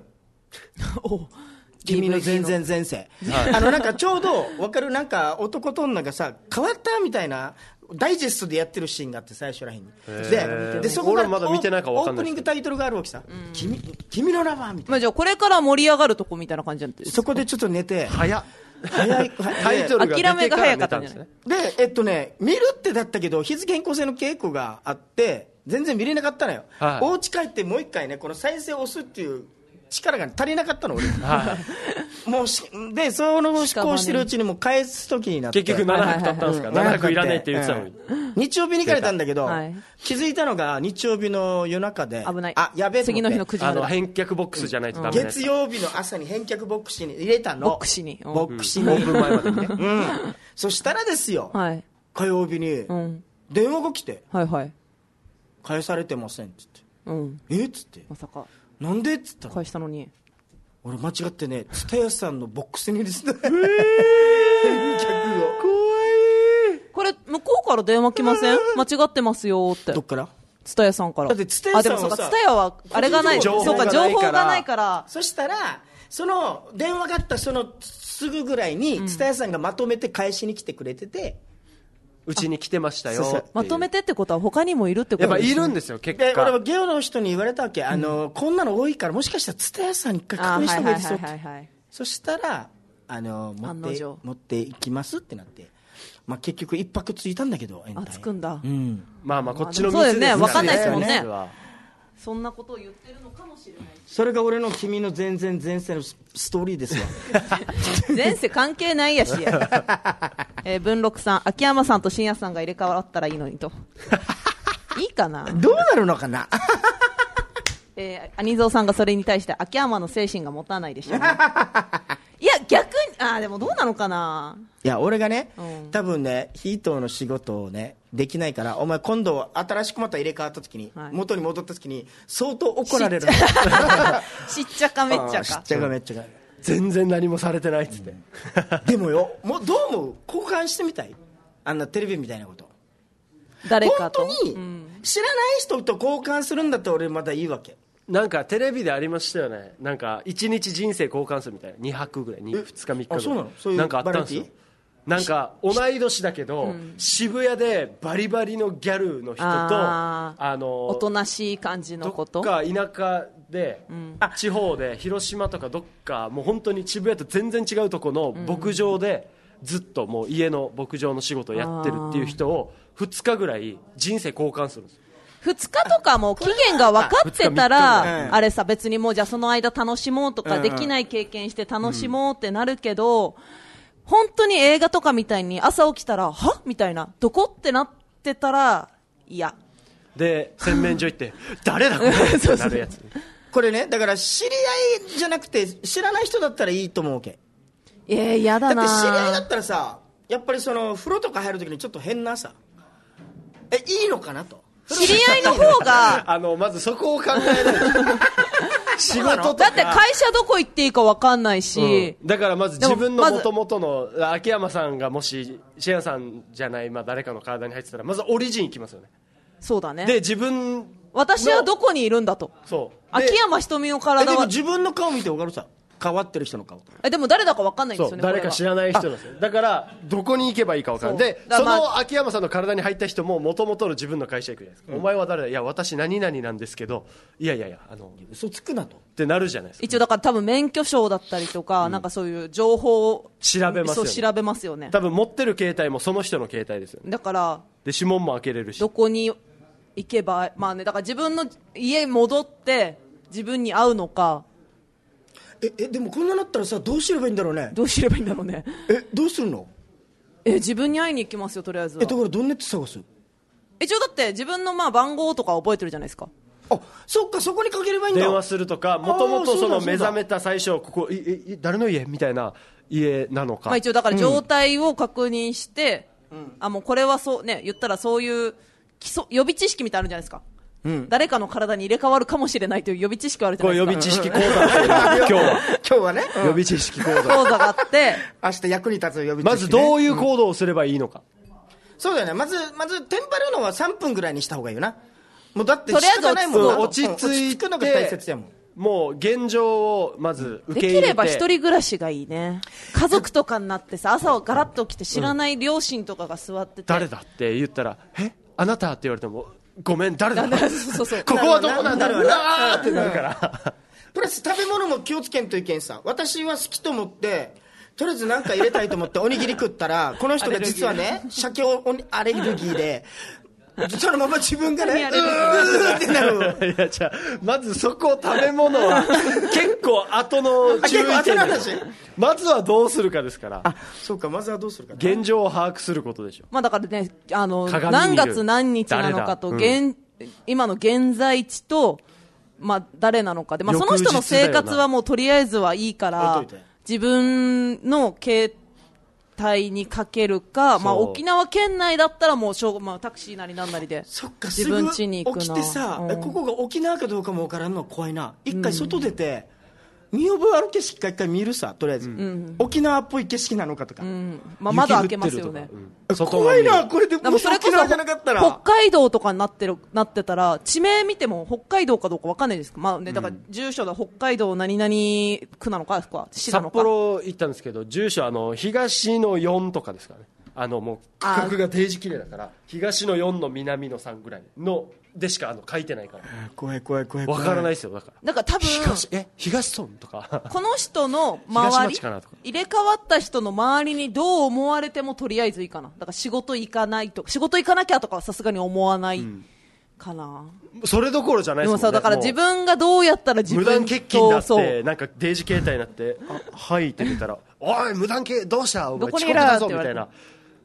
君の全然前世、はい、あのなんかちょうど分かるなんか男と女がさ変わったみたいなダイジェストでやってるシーンがあって最初らへんにででそこからまだ見てないか分かんない。 オープニングタイトルがあるわけさ、うん、君, 君の名はみたいな、 まあ、じゃあこれから盛り上がるとこみたいな感じなんですそこでちょっと寝て早っ早いタイトルが出てから諦めが早かったんですね。 でえっとね見るってだったけど日付変更性の稽古があって全然見れなかったのよ、はい、お家帰ってもう一回ねこの再生を押すっていう力が足りなかったの俺、はい、もうしでその思考してるうちにもう返す時になって結局ななはく経ったんですか、ななはくいらないって言ってたのに、 うん、日曜日に行かれたんだけど、はい、気づいたのが日曜日の夜中で危ない、 あやべえ次の日のくじまであの返却ボックスじゃないとダメなやつ、 月曜日の朝に返却ボックスに入れたのボックスに、うん、 ボックスに、 うん、オープン前までにね、 うん、そしたらですよ、はい、火曜日に電話が来て、 はいはい、 返されてませんっつって、うん、えっつってまさかなんでっつったら返したのに俺間違ってね蔦屋さんのボックスにですね、えー、返却を怖い。これ向こうから電話来ません間違ってますよって。 どっから蔦屋さんから。 だって蔦屋さんはさ、あでもそうか蔦屋はあれがない、そうか情報がないから。 そしたらその電話があったそのすぐぐらいに蔦屋さんがまとめて返しに来てくれてて、 うちに来てましたよっていう。そうそうまとめてってことは他にもいるってことですね。 やっぱいるんですよ結果。 で俺はゲオの人に言われたわけ、あの、うん、こんなの多いからもしかしたら蔦屋さんに一回確認した方がいいですよって。そしたらあの持って持っていきますってなって、まあ、結局一泊ついたんだけどあつくんだ、 うん、 まあまあこっちの店ですね、分かんないですもんね。そんなことを言ってるのかもしれない。 それが俺の君の全然前世のストーリーですわ前世関係ないやしやえー、文禄さん、秋山さんと深夜さんが入れ替わったらいいのにと。いいかな。 どうなるのかな。 えー、兄蔵さんがそれに対して秋山の精神が持たないでしょう、ね。いや逆に、あーでもどうなのかな。 いや俺がね、 うん、 多分ねヒートの仕事をねできないから、お前今度新しくまた入れ替わった時に、はい、元に戻った時に相当怒られる。 しっちゃかめっちゃか。 しっちゃかめっちゃか。 全然何もされてないっつって、 うん、でもよ、もうどう思う、交換してみたい、あんなテレビみたいなこと。 誰かと本当に、うん、知らない人と交換するんだったら俺まだいいわけ。 なんかテレビでありましたよね、なんかいちにち人生交換するみたいな、にはくぐらい、ふつかみっかぐらい。 あ、そうなの。そういうなんかあったんですよ。なんか同い年だけど、うん、渋谷でバリバリのギャルの人と、ああのおとなしい感じのこと、 どっか田舎で、うん、地方で広島とかどっかもう本当に渋谷と全然違うとこの牧場で、ずっともう家の牧場の仕事をやってるっていう人をふつかぐらい人生交換するんですよ。 ふつかとかも期限が分かってたら、あれさ、別にもうじゃあその間楽しもうとか、できない経験して楽しもうってなるけど、本当に映画とかみたいに朝起きたらはみたいな、どこってなってたら嫌で、洗面所行って誰だこれってなるやつ。 これね、だから知り合いじゃなくて知らない人だったらいいと思うわけ。 えー、嫌だな。 だって知り合いだったらさ、やっぱりその風呂とか入るときにちょっと変なさ、えいいのかなと、 知り合いの方があのまずそこを考えないと。仕事とかだって会社どこ行っていいか分かんないし、 うん、だからまず自分の元々の秋山さんがもしシェアさんじゃない、まあ、誰かの体に入ってたらまずオリジン行きますよね。 そうだね。 で自分私はどこにいるんだと。 そう秋山ひとみの体は。 でも自分の顔見て分かるさ、変わってる人の顔。 えでも誰だか分かんないんですよね。 誰か知らない人なんですよ。だからどこに行けばいいか分からない。でその秋山さんの体に入った人も元々の自分の会社行くじゃないですか、うん、お前は誰だ、いや私何々なんですけど、いやいやいやあの嘘つくなとってなるじゃないですか。 一応だから多分免許証だったりとか、うん、なんかそういう情報を調べますよね。 そう調べますよね。 多分持ってる携帯もその人の携帯ですよね。 だからで指紋も開けれるし、 どこに行けば、まあね、だから自分の家戻って自分に会うのか。 ええでもこんななったらさ、どうすればいいんだろうね。 どうすればいいんだろうね。 えどうするの。 え自分に会いに行きますよ、とりあえずは。 えだからどうやって探す。 一応だって自分のまあ番号とか覚えてるじゃないですか。 あそっか、そこにかければいいんだ。 電話するとか、もともとその目覚めた最初ここいい誰の家みたいな家なのか、 まあ、一応だから状態を確認して、うん、あもうこれはそうね、言ったらそういう基礎予備知識みたいなのあるじゃないですか。うん、誰かの体に入れ替わるかもしれないという予備知識があるじゃないですか。 これ予備知識講座ですよ、今日は今日はね、 うん、予備知識講座講座があって明日役に立つ予備知識、ね、 まずどういう行動をすればいいのか、うん、 そうだよね。まずまずテンパるのはさんぷんぐらいにした方がいいよな。もうだって仕方ないもんな。 落ち着いて、うん、落ち着くのが大切やもん。もう現状をまず受け入れて、 できれば一人暮らしがいいね。家族とかになってさ、朝ガラッと起きて知らない両親とかが座ってて、うん、 誰だって言ったら、えあなたって言われてもごめん誰だそうそうそうここはどこなんだろうなーってなるから、 プラス食べ物も気をつけんといけんさ。私は好きと思ってとりあえず何か入れたいと思っておにぎり食ったら、この人が実はね鮭アレルギーでそのまま自分がねうーってなる。 いやじゃあまずそこ食べ物は結構後の注意点で、まずはどうするかですから。 あそうか、まずはどうするか、 現状を把握することでしょ。 まあだからね、あの何月何日なのかと、うん、今の現在地と、まあ、誰なのかで、まあ、その人の生活はもうとりあえずはいいから自分の携帯にかけるか、まあ、沖縄県内だったらもうしょう、まあ、タクシーなりなんなりで自分家に行くな。 起きてさ、うん、ここが沖縄かどうかも分からんのは怖いな。一回外出て、うん、見覚えある景色か一回見るさ、とりあえず、うん、沖縄っぽい景色なのかとか、 うんまあ、窓開けますよね、 うん、怖いなこれで。もし沖縄じゃなかったら北海道とかになってるなってたら地名見ても北海道かどうか分かんないですか、まあね、だから住所が北海道何々区なのか市なのか。 札幌行ったんですけど、住所あの東のよんとかですからね。あのもう区画が定時綺麗だから東のよんの南のさんぐらいのでしかあの書いてないから、 怖い怖い怖い怖い、 分からないですよ。だからだから多分東え東村とかこの人の周り入れ替わった人の周りにどう思われてもとりあえずいいかな。だから仕事行かないと仕事行かなきゃとかはさすがに思わないかな、うん、 それどころじゃないですもんね。 でもさ、だから自分がどうやったら自分と無断欠勤になってなんかデージ携帯になってはいって言ったらおい無断欠どうしたお前遅刻だぞみたいな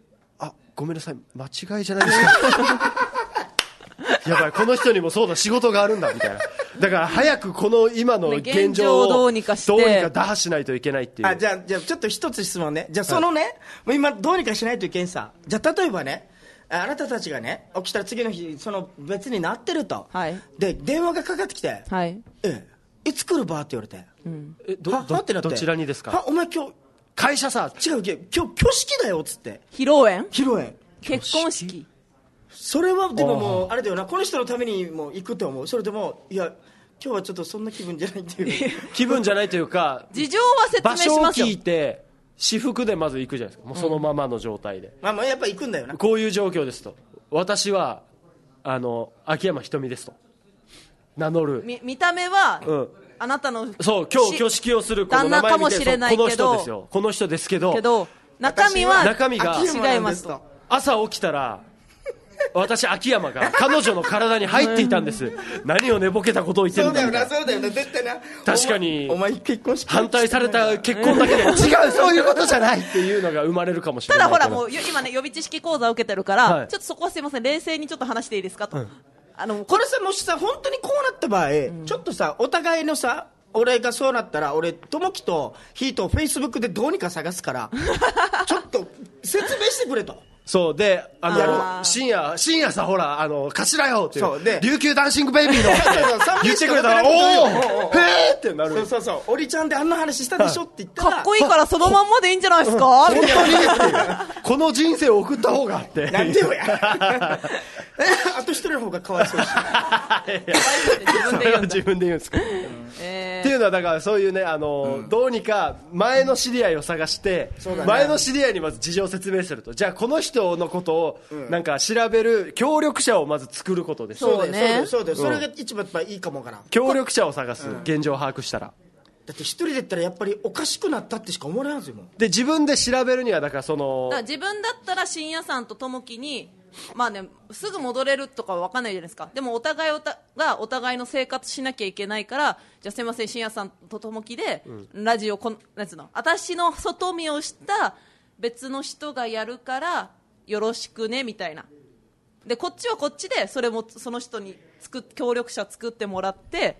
ごめんなさい間違いじゃないですかやばいこの人にもそうだ仕事があるんだみたいなだから早くこの今の現状をどうにかしてどうにか打破しないといけないっていう。 あじゃあじゃあちょっと一つ質問ね。じゃあそのね、はい、もう今どうにかしないといけんさ。じゃあ例えばねあなたたちがね起きたら次の日その別になってると、はい、で電話がかかってきて、はい、えいつ来るばって言われて、うん、え ど, ど, ど, どちらにですか。 はお前今日会社さ違う今日挙式だよっつって披露宴披露宴結婚式それはでももうあれだよなこの人のためにも行くと思う。それでもいや今日はちょっとそんな気分じゃないっていう気分じゃないというか事情は説明しますよ。 場所を聞いて私服でまず行くじゃないですかもうそのままの状態で、 うん、まあまあやっぱ行くんだよな。 こういう状況ですと私はあの秋山ひとみですと名乗る見, 見た目は、うん、あなたのそう今日挙式をするこの名前見てこの人ですよこの人ですけどけど中身は中身が違いますと。 朝起きたら私秋山が彼女の体に入っていたんです何を寝ぼけたことを言ってるんだ。 そうだよなそうだよな絶対な。 確かにお前結婚式反対された結婚だけで違うそういうことじゃないっていうのが生まれるかもしれない。 ただほらもう今ね予備知識講座を受けてるから、はい、ちょっとそこはすいません冷静にちょっと話していいですかと、うん、あのこれさもしさ本当にこうなった場合、うん、ちょっとさお互いのさ俺がそうなったら俺友樹とヒートをフェイスブックでどうにか探すからちょっと説明してくれと。 そうであの深夜深夜さほらあの頭よってそうで琉球ダンシングベイビーの言ってくれたらおおへーってなる。 そうそうそうおりちゃんであんな話したでしょって言ったらかっこいいからそのまんまでいいんじゃないですか本当にこの人生を送った方がってなんでよやあと一人の方がかわいそうし自分で言うんですか、えー、っていうのはだからそういうねあの、うん、どうにか前の知り合いを探して、ね、前の知り合いにまず事情を説明するとじゃあこの人のことをなんか調べる協力者をまず作ることです。 そうねそうだよそれが一番いいかもかな。 協力者を探す、うん、現状を把握したらだって一人で言ったらやっぱりおかしくなったってしか思われないんですよ。 で自分で調べるにはだからそのだから自分だったら深夜さんと友樹にまあねすぐ戻れるとかは分かんないじゃないですか。でもお互いおたがお互いの生活しなきゃいけないからじゃあすいません深夜さんと友樹で、うん、ラジオこんなんつうの私の外見をした別の人がやるからよろしくねみたいなでこっちはこっちでそれもその人に作協力者作ってもらって、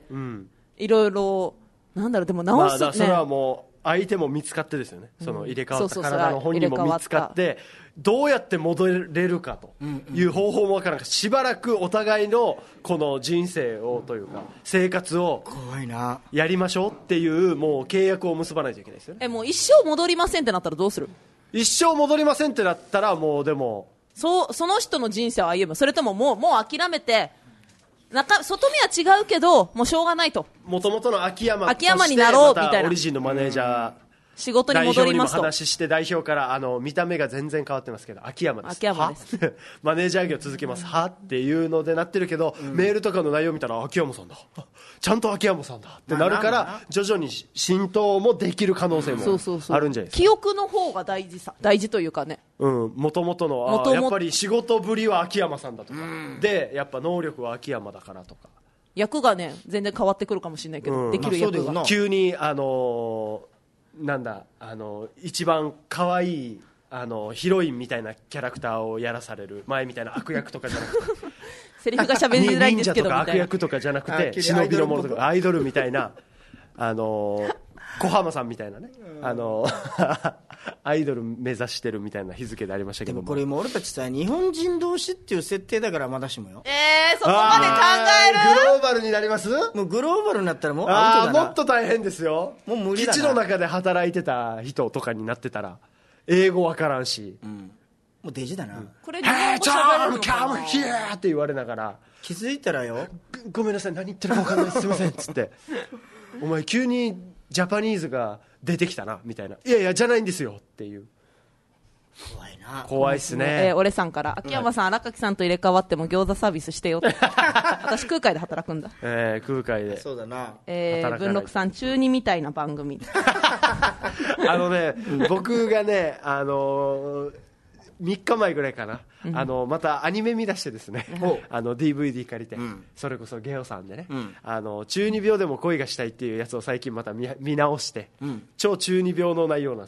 うん、いろいろなんだろうでも直す、ねまあ、それはもう相手も見つかってですよね、うん、その入れ替わった体の本人も見つかってどうやって戻れるかという方法もわからなくしばらくお互いのこの人生をというか生活をやりましょうっていうもう契約を結ばないといけないですよね。 えもう一生戻りませんってなったらどうする。 一生戻りませんってなったらもうでもそうその人の人生を歩むそれとももうもう諦めて中外見は違うけどもうしょうがないともともとの秋山として秋山になろうみたいなまたオリジンのマネージャー、うん仕事に戻りますと代表にも話して代表からあの見た目が全然変わってますけど秋山です秋山ですマネージャー業続けます、うん、はっていうのでなってるけど、うん、メールとかの内容見たら秋山さんだちゃんと秋山さんだってなるから徐々に浸透もできる可能性もあるんじゃないですか。 記憶の方が大事さ大事というかねもともとのあやっぱり仕事ぶりは秋山さんだとか、うん、でやっぱ能力は秋山だからとか役がね全然変わってくるかもしれないけど、うん、できる役が、 まあ、急にあのーなんだあの一番可愛いあのヒロインみたいなキャラクターをやらされる前みたいな悪役とかじゃなくてセリフが喋りづらいんですけど忍者とか悪役とかじゃなくて忍びの者とかアイドルみたいなあの小浜さんみたいなねあのアイドル目指してるみたいな日付でありましたけどもでもこれも俺たちさ日本人同士っていう設定だからまだしもよえーそこまで考えるグローバルになりますもうグローバルになったらもうアウトだな。 もっと大変ですよ。もう無理だな。基地の中で働いてた人とかになってたら英語わからんし、うん、 もうデジだな、うん、 これ日本語喋れるのかな Come here って言われながら気づいたらよご, ごめんなさい何言ってるか分かんないすいませんっつってお前急にジャパニーズが出てきたなみたいないやいやじゃないんですよっていう怖いな怖いっすね、 えー、俺さんから秋山さん、はい、荒垣さんと入れ替わっても餃子サービスしてよって私空海で働くんだ、 えー、空海でそうだな、 えー、文禄さん中二みたいな番組あのね僕がねあのーみっかまえぐらいかな、うん、あのまたアニメ見出してですね、うん、あの ディーブイディー 借りて、うん、それこそゲオさんでね、うん、あの中二病でも恋がしたいっていうやつを最近また 見, 見直して、うん、超中二病の内容なんですよ。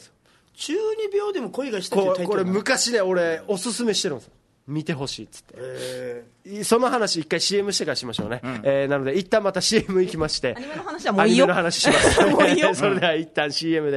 中二病でも恋がしたっていうタイトル。 これ昔ね俺おすすめしてるんですよ、見てほしいっつって、えー、その話一回 シーエム してからしましょうね、うん、えー、なので一旦また シーエム 行きまして、 アニメの話はもういいよ、 アニメの話しますもういいよそれでは一旦 シーエム です。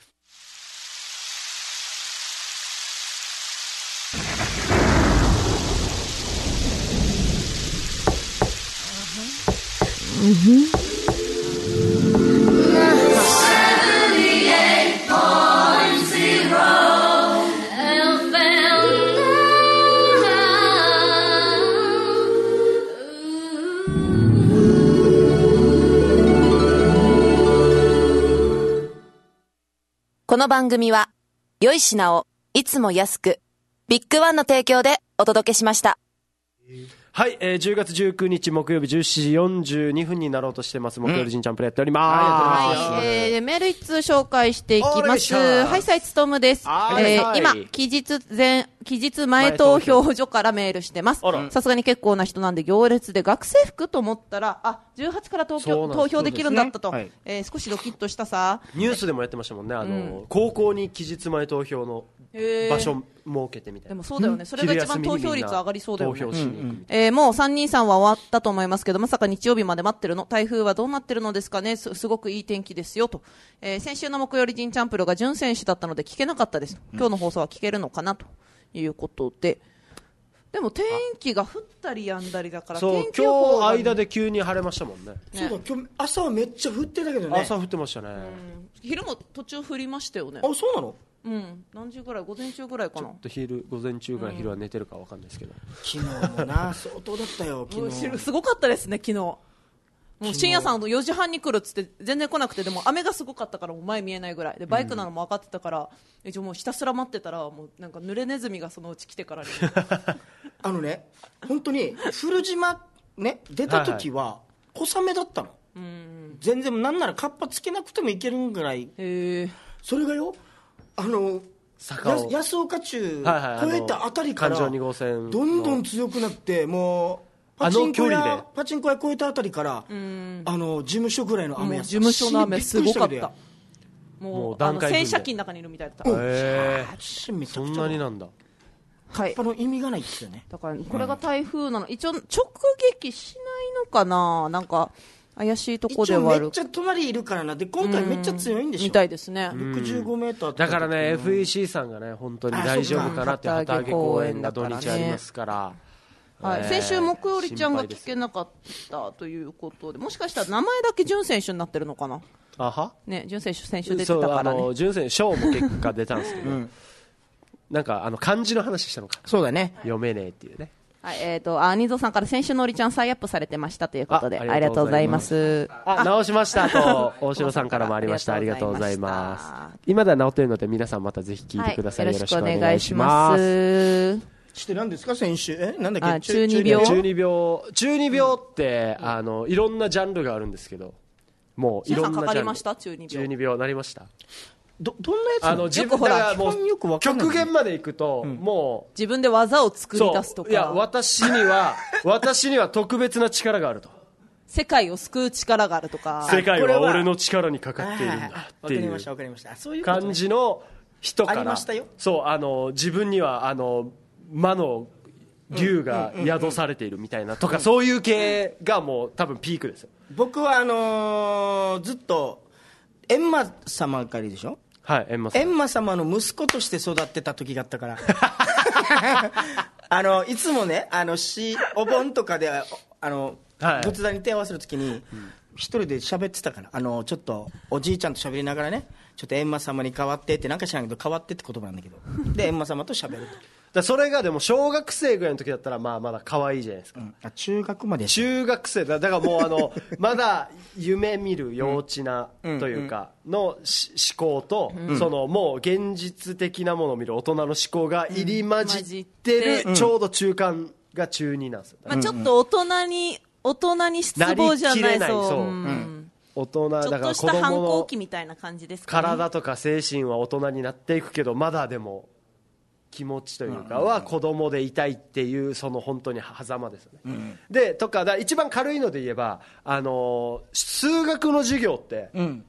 この番組は良い品をいつも安くビッグワンの提供でお届けしました。 はい、えー、じゅうがつじゅうくにち木曜日じゅうしちじよんじゅうにふんになろうとしてます木曜日ジンチャンプルやっております、 うん、はい、えー、メール一通紹介していきます。はいさいつとむです、えー、今期日前期日前投票所からメールしてます。さすがに結構な人なんで行列で学生服と思ったらあじゅうはちから投票、投票できるんだったと、ね、はい、えー、少しドキッとしたさ。 ニュースでもやってましたもんね、あの、うん、高校に期日前投票の場所設けてみたいな。 でもそうだよね、それが一番投票率上がりそうだよね。投票しに行く、うんうん、えー、もうさんにんさんは終わったと思いますけど、まさか日曜日まで待ってるの、台風はどうなってるのですかね、 す, すごくいい天気ですよと、えー、先週の木曜日ジンチャンプルが準選手だったので聞けなかったです、うん、今日の放送は聞けるのかなということで、でも天気が降ったりやんだりだから、 そう天気予報今日間で急に晴れましたもんね。 そうだ、今日朝はめっちゃ降ってたけどね。 朝降ってましたね、うん、 昼も途中降りましたよね。 あ、そうなの。 うん、何時ぐらい、午前中ぐらいかな。 ちょっと昼、午前中ぐらい、昼は寝てるかわかんないですけど、 昨日もな相当だったよ昨日すごかったですね昨日。もう深夜さんのよじはんに来るっつって全然来なくて、でも雨がすごかったからもう前見えないぐらいで、バイクなのも分かってたから、うん、一応もうひたすら待ってたら、もうなんか濡れネズミがそのうち来てからにあのね、本当に古島ね出た時は小雨だったの、うん、全然なんならカッパつけなくてもいけるぐらい。へー、それがよ、あの安岡中越えたあたりからどんどん強くなって、もうパチンコ屋パチンコ屋越えたあたりから、あの事務所ぐらいの雨や、 事務所の雨すごかった。もうあの洗車機の中にいるみたいだった。 へー、そんなになんだ。 カッパの意味がないですよね。 だからこれが台風なの、一応直撃しないのかな、なんか怪しいとこではある。 めっちゃ隣いるからな。で今回めっちゃ強いんでしょ、 みたいですね。 ろくじゅうごメートルだからね、 エフイーシー さんがね本当に大丈夫かなって、旗揚げ公演が土日ありますから、 はい、えー、先週木曜日ちゃんが聞けなかったということで、もしかしたら名前だけ準選手になってるのかな。 あはね、準選手先週出てたからね。 そう、準選手賞も結果出たんですけど、うん、なんかあの漢字の話したのか。 そうだね、 読めねえっていうね。 はい、えーと、あ、ニゾさんから先週のおりちゃん再アップされてましたということで、ありがとうございます。 あ、直しましたと大城さんからもありました。ありがとうございます。今では直っているので皆さんまたぜひ聞いてください、はい、よろしくお願いします。 して何ですか先週、え、なんだっけ、 中二病。 中二病、中二病って、うん、あのいろんなジャンルがあるんですけど、もういろんなジャンル。かかりました？中二病。中二病なりました。 ど, どんなやつなの？あの自分ほらもう極限までいくと、うん、もう自分で技を作り出すとか、 いや私には私には特別な力があると、 世界を救う力があるとか、 世界は俺の力にかかっているんだっていう感じの人から、そう、あの自分にはあの魔の竜が宿されているみたいなとか、そういう系がもう多分ピークですよ。 僕はあのー、ずっと閻魔様からでしょ。 はい、閻魔様。 閻魔様の息子として育ってた時があったからあのいつもね、あのしお盆とかであの、はい、仏壇に手を合わせる時に、うん、一人で喋ってたから、あのちょっとおじいちゃんと喋りながらね、ちょっと閻魔様に代わってって、なんか知らんけど変わってって言葉なんだけどで閻魔様と喋るとだ、それがでも小学生ぐらいの時だったらまあまだ可愛いじゃないですか、うん、 あ、中学まで中学生だ、だからもうあのまだ夢見る幼稚なというかの思考と、うん、そのもう現実的なものを見る大人の思考が入り混じってる、ちょうど中間が中になんですよ、 まあ、ちょっと大人に大人に失望じゃない、 なりきれない、そう、 うんうん、大人だから子供のちょっとした反抗期みたいな感じですかね。 体とか精神は大人になっていくけど、まだでも気持ちというかは子供でいたいっていう、その本当に狭間ですよね、うん、でとかだ、一番軽いので言えば、あの数学の授業って、うん、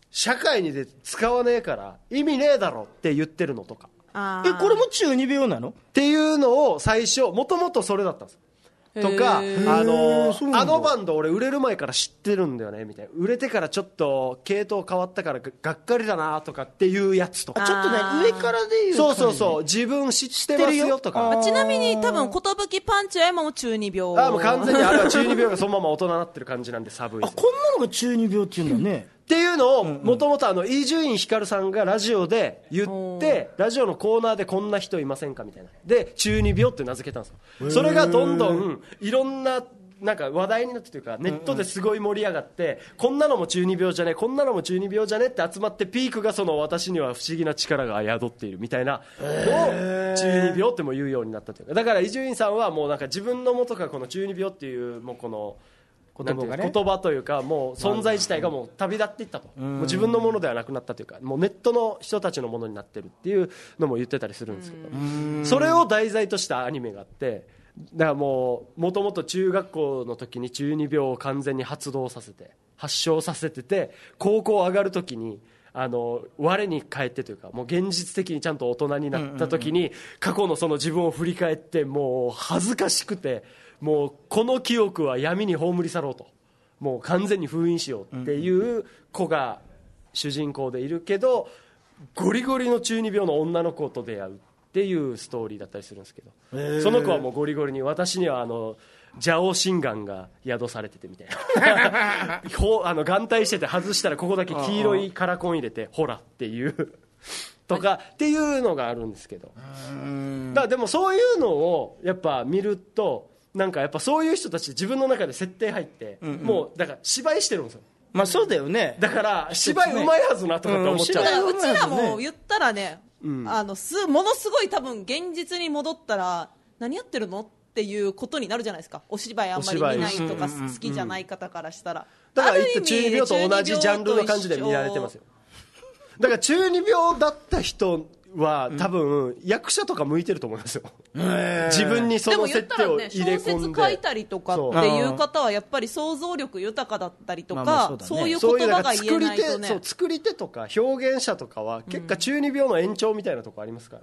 社会にで使わねえから意味ねえだろって言ってるのとか。 えこれも中二病なのっていうのを最初もともとそれだったんですとか、あのあのバンド俺売れる前から知ってるんだよねみたいな、売れてからちょっと系統変わったからがっかりだなとかっていうやつとか、 ちょっとね上からでいうそうそうそう、自分知ってますよとか。 ちなみに多分寿パンチは今も中二病。 あもう完全にあれは中二病がそのまま大人になってる感じなんで寒いです。 あこんなのが中二病っていうんだねっていうのをもともと伊集院光さんがラジオで言って、ラジオのコーナーでこんな人いませんかみたいなで中二病って名付けたんですよ。それがどんどんいろんななんか話題になってというかネットですごい盛り上がって、こんなのも中二病じゃねこんなのも中二病じゃねって集まって、ピークがその私には不思議な力が宿っているみたいなのを中二病っても言うようになったというか、だから伊集院さんはもうなんか自分の元からこの中二病っていうもうこの言葉がね、言葉というかもう存在自体がもう旅立っていったと、もう自分のものではなくなったというか、もうネットの人たちのものになってるっていうのも言ってたりするんですけど、それを題材としたアニメがあって、だからもうもともと中学校の時に中二病を完全に発動させて発症させてて、高校上がる時にあの我に返ってというかもう現実的にちゃんと大人になった時に過去のその自分を振り返って、もう恥ずかしくてもうこの記憶は闇に葬り去ろうと、もう完全に封印しようっていう子が主人公でいるけど、ゴリゴリの中二病の女の子と出会うっていうストーリーだったりするんですけど、その子はもうゴリゴリに私にはあの蛇王心眼が宿されててみたいなあの眼帯してて外したらここだけ黄色いカラコン入れてほらっていうとかっていうのがあるんですけど、だからでもそういうのをやっぱ見るとなんかやっぱそういう人たち自分の中で設定入って、うんうん、もうだから芝居してるんですよ。 まあそうだよね。 だから芝居うまいはずなとかって思っちゃう、 うん、うちらも言ったらね、うん、あのすものすごい多分現実に戻ったら何やってるのっていうことになるじゃないですか。お芝居あんまり見ないとか好きじゃない方からしたら、 だから中二病と同じジャンルの感じで見られてますよ。だから中二病だった人は多分役者とか向いてると思いますよ、自分にその設定を入れ込んで。 でも言ったらね、小説書いたりとかっていう方はやっぱり想像力豊かだったりとか、まあまあ そうだね、そういう言葉が言えないとね、 そう作り手とか表現者とかは結果中二病の延長みたいなとこありますから、うん、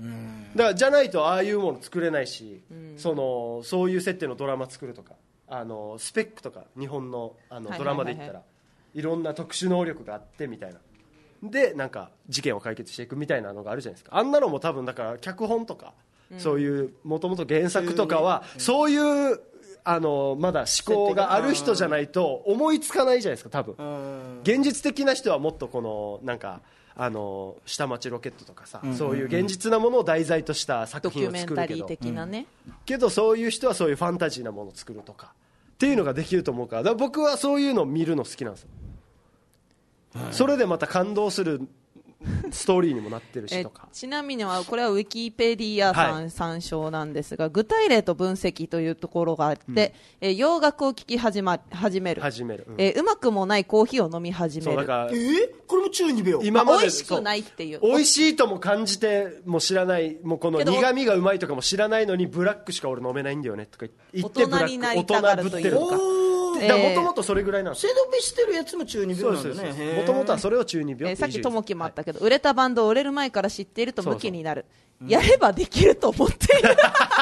だからじゃないとああいうもの作れないし、うん、そのそういう設定のドラマ作るとか、あのスペックとか日本 の, あのドラマで言ったら、はいはいはいはい、いろんな特殊能力があってみたいなでなんか事件を解決していくみたいなのがあるじゃないですか。あんなのも多分だから脚本とか、うん、そういうもともと原作とかは、うん、そういうあのまだ思考がある人じゃないと思いつかないじゃないですか多分、うん、現実的な人はもっとこのなんかあの下町ロケットとかさ、うん、そういう現実なものを題材とした作品を作るけど、ドキュメンタリー的なね、うん、けどそういう人はそういうファンタジーなものを作るとかっていうのができると思うから、だから僕はそういうのを見るの好きなんですよ。それでまた感動するストーリーにもなってるしとか。 ちなみにはこれはウィキペディアさん、はい、参照なんですが、具体例と分析というところがあって、うん、え洋楽を聴き始、ま、始める始める、うんえー、うまくもないコーヒーを飲み始める。 そうだから、えー、これも中二病。 今まで、まあ、美味しくないっていう、 美味しいとも感じても知らない、もうこの苦味がうまいとかも知らないのにブラックしか俺飲めないんだよねとか言ってブラック大人になりたがるというか、もともとそれぐらいなんです。 背伸びしてるやつも中二病なんだね。 もともとはそれを中二病って、えー、 さっきともきもあったけど、はい、売れたバンドを売れる前から知っているとムキになる。そうそう、やればできると思っている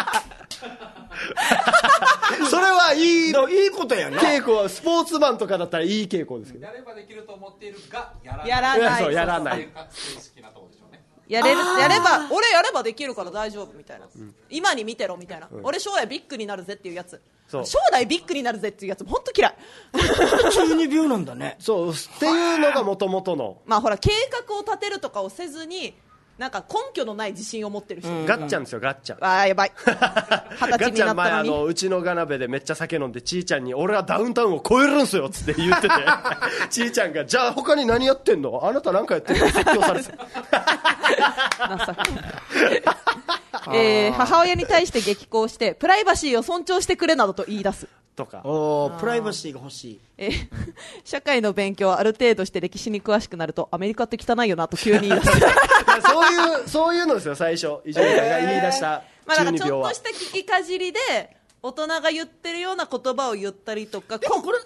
それはいいいいことやね。 稽古はスポーツマンとかだったらいい稽古ですけど、 やればできると思っているがやらない、 やらない、 そうやらない、 やれるやれば俺やればできるから大丈夫みたいな、うん、今に見てろみたいな、うん、俺将来ビッグになるぜっていうやつ、将来ビッグになるぜっていうやつ本当嫌い中二病なんだね。 そうっていうのがもともとの、 まあほら計画を立てるとかをせずになんか根拠のない自信を持ってる人、うんうん、 ガッチャンですよ、ガッチャン。 あーやばい二十歳になったのに。ガッチャン前あのうちのガナベでめっちゃ酒飲んでちーちゃんに俺はダウンタウンを超えるんすよっつって言っててちーちゃんがじゃあ他に何やってんの、あなたなんかやってるの説教されてえー、母親に対して激高してプライバシーを尊重してくれなどと言い出すとか、 おプライバシーが欲しい、 えー、社会の勉強をある程度して歴史に詳しくなるとアメリカって汚いよなと急に言い出すそういうそういうのですよ最初伊集院さんが言い出した中二病は、 まあ、ちょっとした聞きかじりで大人が言ってるような言葉を言ったりとか、 でもこれ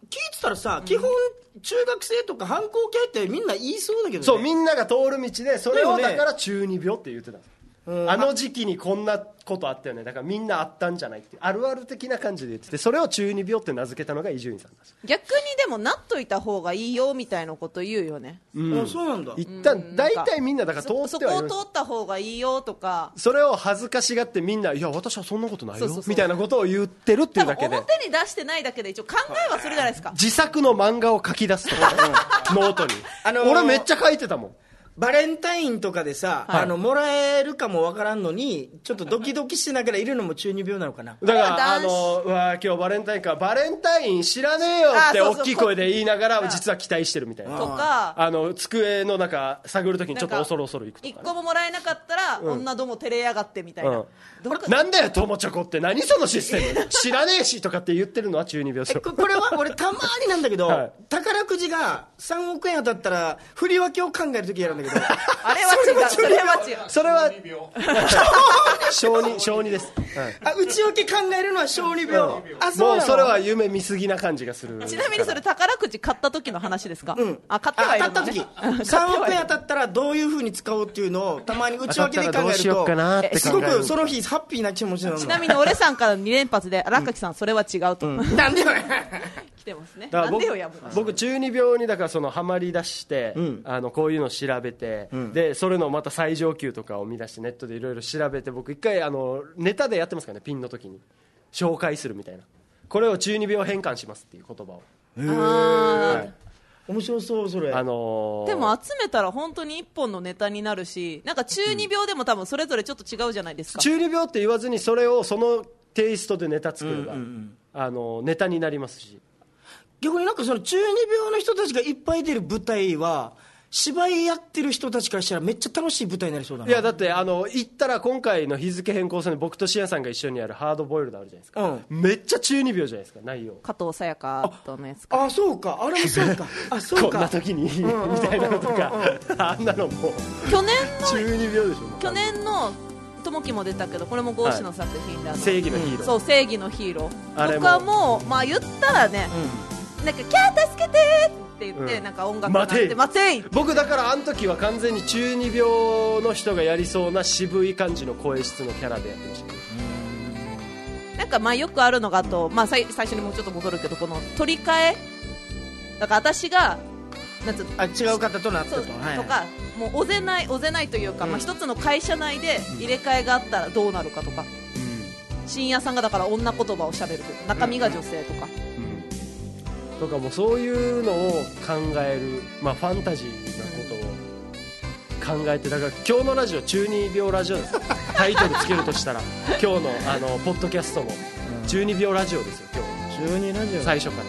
てたらさ、基本中学生とか反抗系ってみんな言いそうだけどね。 そうみんなが通る道でそれをだよねだから中二病って言ってたんです、うん、あの時期にこんなことあったよねだからみんなあったんじゃないってあるある的な感じで言っててそれを中二病って名付けたのが伊集院さんです。 逆にでもなっといた方がいいよみたいなこと言うよね、 うん、あそうなんだ。 一旦大体みんなだから通ってはいるそこを通った方がいいよとかそれを恥ずかしがってみんないや私はそんなことないよそうそうそうみたいなことを言ってるっていうだけで表に出してないだけで一応考えはするじゃないですか。 自作の漫画を書き出すとか、ね、ノートに、あのー、俺めっちゃ書いてたもん。 バレンタインとかでさ、はい、あのもらえるかもわからんのにちょっとドキドキしながらいるのも中二病なのかな。 だからあのうわ今日バレンタインかバレンタイン知らねえよって大きい声で言いながら実は期待してるみたいなとかあの机の中探るときにちょっと恐る恐る行くとか、ね、 いっこももらえなかったら、うん、女ども照れやがってみたいな、うん、 なんだよ友チョコって何そのシステム知らねえしとかって言ってるのは中二病ですよ。 これは俺たまになんだけど、はい、宝くじがさんおくえん当たったら振り分けを考えるときやるんだけどあれは違うそれは違うそれは小児小児です、 はい、あ内訳考えるのは小児病、うん、あそうなの。もうそれは夢見すぎな感じがする。 ちなみにそれ宝くじ買った時の話ですか。 うん、 あ買ってはいるの、ね、 当たった時さんおくえん当たったらどういう風に使おうっていうのをたまに内訳で考えるとすごくその日ハッピーな気持ちなの。 ちなみに俺さんからに連発で荒垣さんそれは違うと、うん、 なんでよ来てますね。 だから 僕, なんでよや僕中二病にだからそのハマり出して、うん、あのこういうの調べて、うん、でそれのまた最上級とかを見出してネットでいろいろ調べて僕一回あのネタでやってますからねピンの時に紹介するみたいなこれを中二病変換しますっていう言葉を。 へー、はい、面白そうそれ、 あのー、 でも集めたら本当に一本のネタになるしなんか中二病でも多分それぞれちょっと違うじゃないですか、 うん、中二病って言わずにそれをそのテイストでネタ作れば、うんうんうん、あのネタになりますし逆になんかその中二病の人たちがいっぱい出る舞台は芝居やってる人たちからしたらめっちゃ楽しい舞台になりそうだな。 いやだってあの言ったら今回の日付変更戦で僕とシアさんが一緒にやるハードボイルドあるじゃないですか、うん、めっちゃ中二病じゃないですか内容。 加藤さやかとのやつか。 あそうかあれもそうかあそうかこんな時にみたいなのとかあんなのも去年の中二病でしょ。 去年のともきも出たけどこれもゴーシの作品で、はい、 正義のヒーロー、 うん、そう正義のヒーローとかもまあ言ったらね、うん、なんかキャー助けてって言って、うん、なんか音楽が鳴って待てい僕だからあの時は完全に中二病の人がやりそうな渋い感じの声質のキャラでやってました。 なんかまあよくあるのがと、まあ、最, 最初にもうちょっと戻るけどこの取り替えだから私がなんつうあ違う方となったと、はい、 とかもうおぜないおぜないというか、うんまあ、一つの会社内で入れ替えがあったらどうなるかとか、うん、深夜さんがだから女言葉をしゃべるとか中身が女性とか、 うんうん、とかもうそういうのを考える、まあ、ファンタジーなことを考えてだから今日のラジオ中二病ラジオですタイトルつけるとしたら今日のあのポッドキャストも中二病ラジオですよ今日。 中二ラジオ最初から、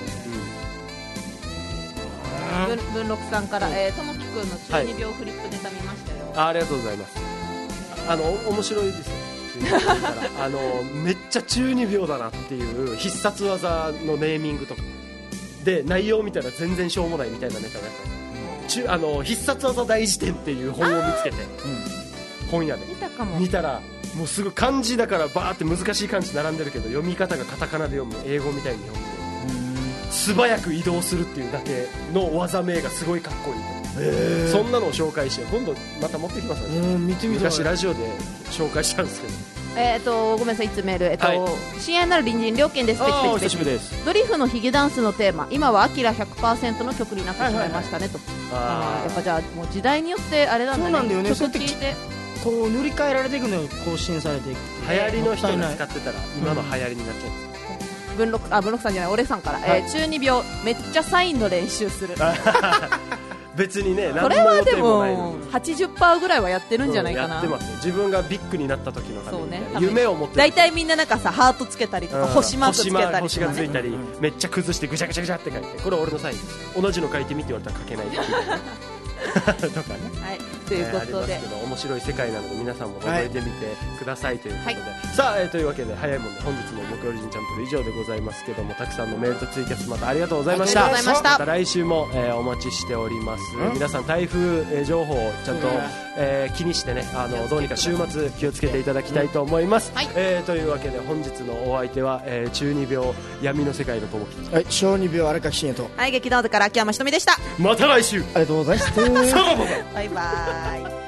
うん、文録さんから、えー、ともきくんの中二病フリップネタ見ましたよ、はい、 あ, ありがとうございます。あの面白いですよあのめっちゃ中二病だなっていう必殺技のネーミングとかで内容を見たら全然しょうもないみたいなネタをやったんですよ。あの必殺技大辞典っていう本を見つけて、うん、本屋で見たかも。 見たらもうすぐ漢字だからバーって難しい漢字並んでるけど読み方がカタカナで読む英語みたいに読んで素早く移動するっていうだけの技名がすごいかっこいいと。そんなのを紹介して今度また持ってきますね。見てみたい。昔ラジオで紹介したんですけど、 えー、とごめんなさいいつメール、えーとはい、親愛なる隣人料金です。 お久しぶりです。 ドリフのヒゲダンスのテーマ今はアキラ ひゃくパーセント の曲になってしまいましたね、はいはいはい、とあやっぱじゃあもう時代によってあれなんだね。 そうなんだよね。 曲聴いてこう塗り替えられていくのよ。更新されていく。 流行りの人が使ってたら今の流行りになっちゃう、 うん、文録あ文録さんじゃない俺さんから、はい、えー、中二病めっちゃサインの練習する別にねこれはでも はちじゅっパーセント ぐらいはやってるんじゃないかな、うん、 やってます、ね、自分がビッグになった時のために、ね、 そうね、 夢を持って大体みんななんかさハートつけたりとか、うん、星マークつけたりとか、ね、 星がついたり、うん、めっちゃ崩してぐちゃぐちゃぐちゃって書いてこれ俺のサイン同じの書いてみって言われたら書けないとかね、 はい、ということで、 えー、ありますけど面白い世界なので皆さんも覚えてみてくださいということで、はい、さあ、えー、というわけで早いもんで本日も木曜日チャンプル以上でございますけどもたくさんのメールとツイキャスまたありがとうございました。 ありがとうございました。 また来週も、えー、お待ちしております、うん、皆さん台風、えー、情報をちゃんと、うんえー、気にしてねあのどうにか週末気をつけていただきたいと思います、はい、えー、というわけで本日のお相手は、えー、中二病闇の世界の友樹、 はい、小二病荒垣真也と、 はい、激動部から秋山ひとみでした。 また来週ありがとうございますバイバイ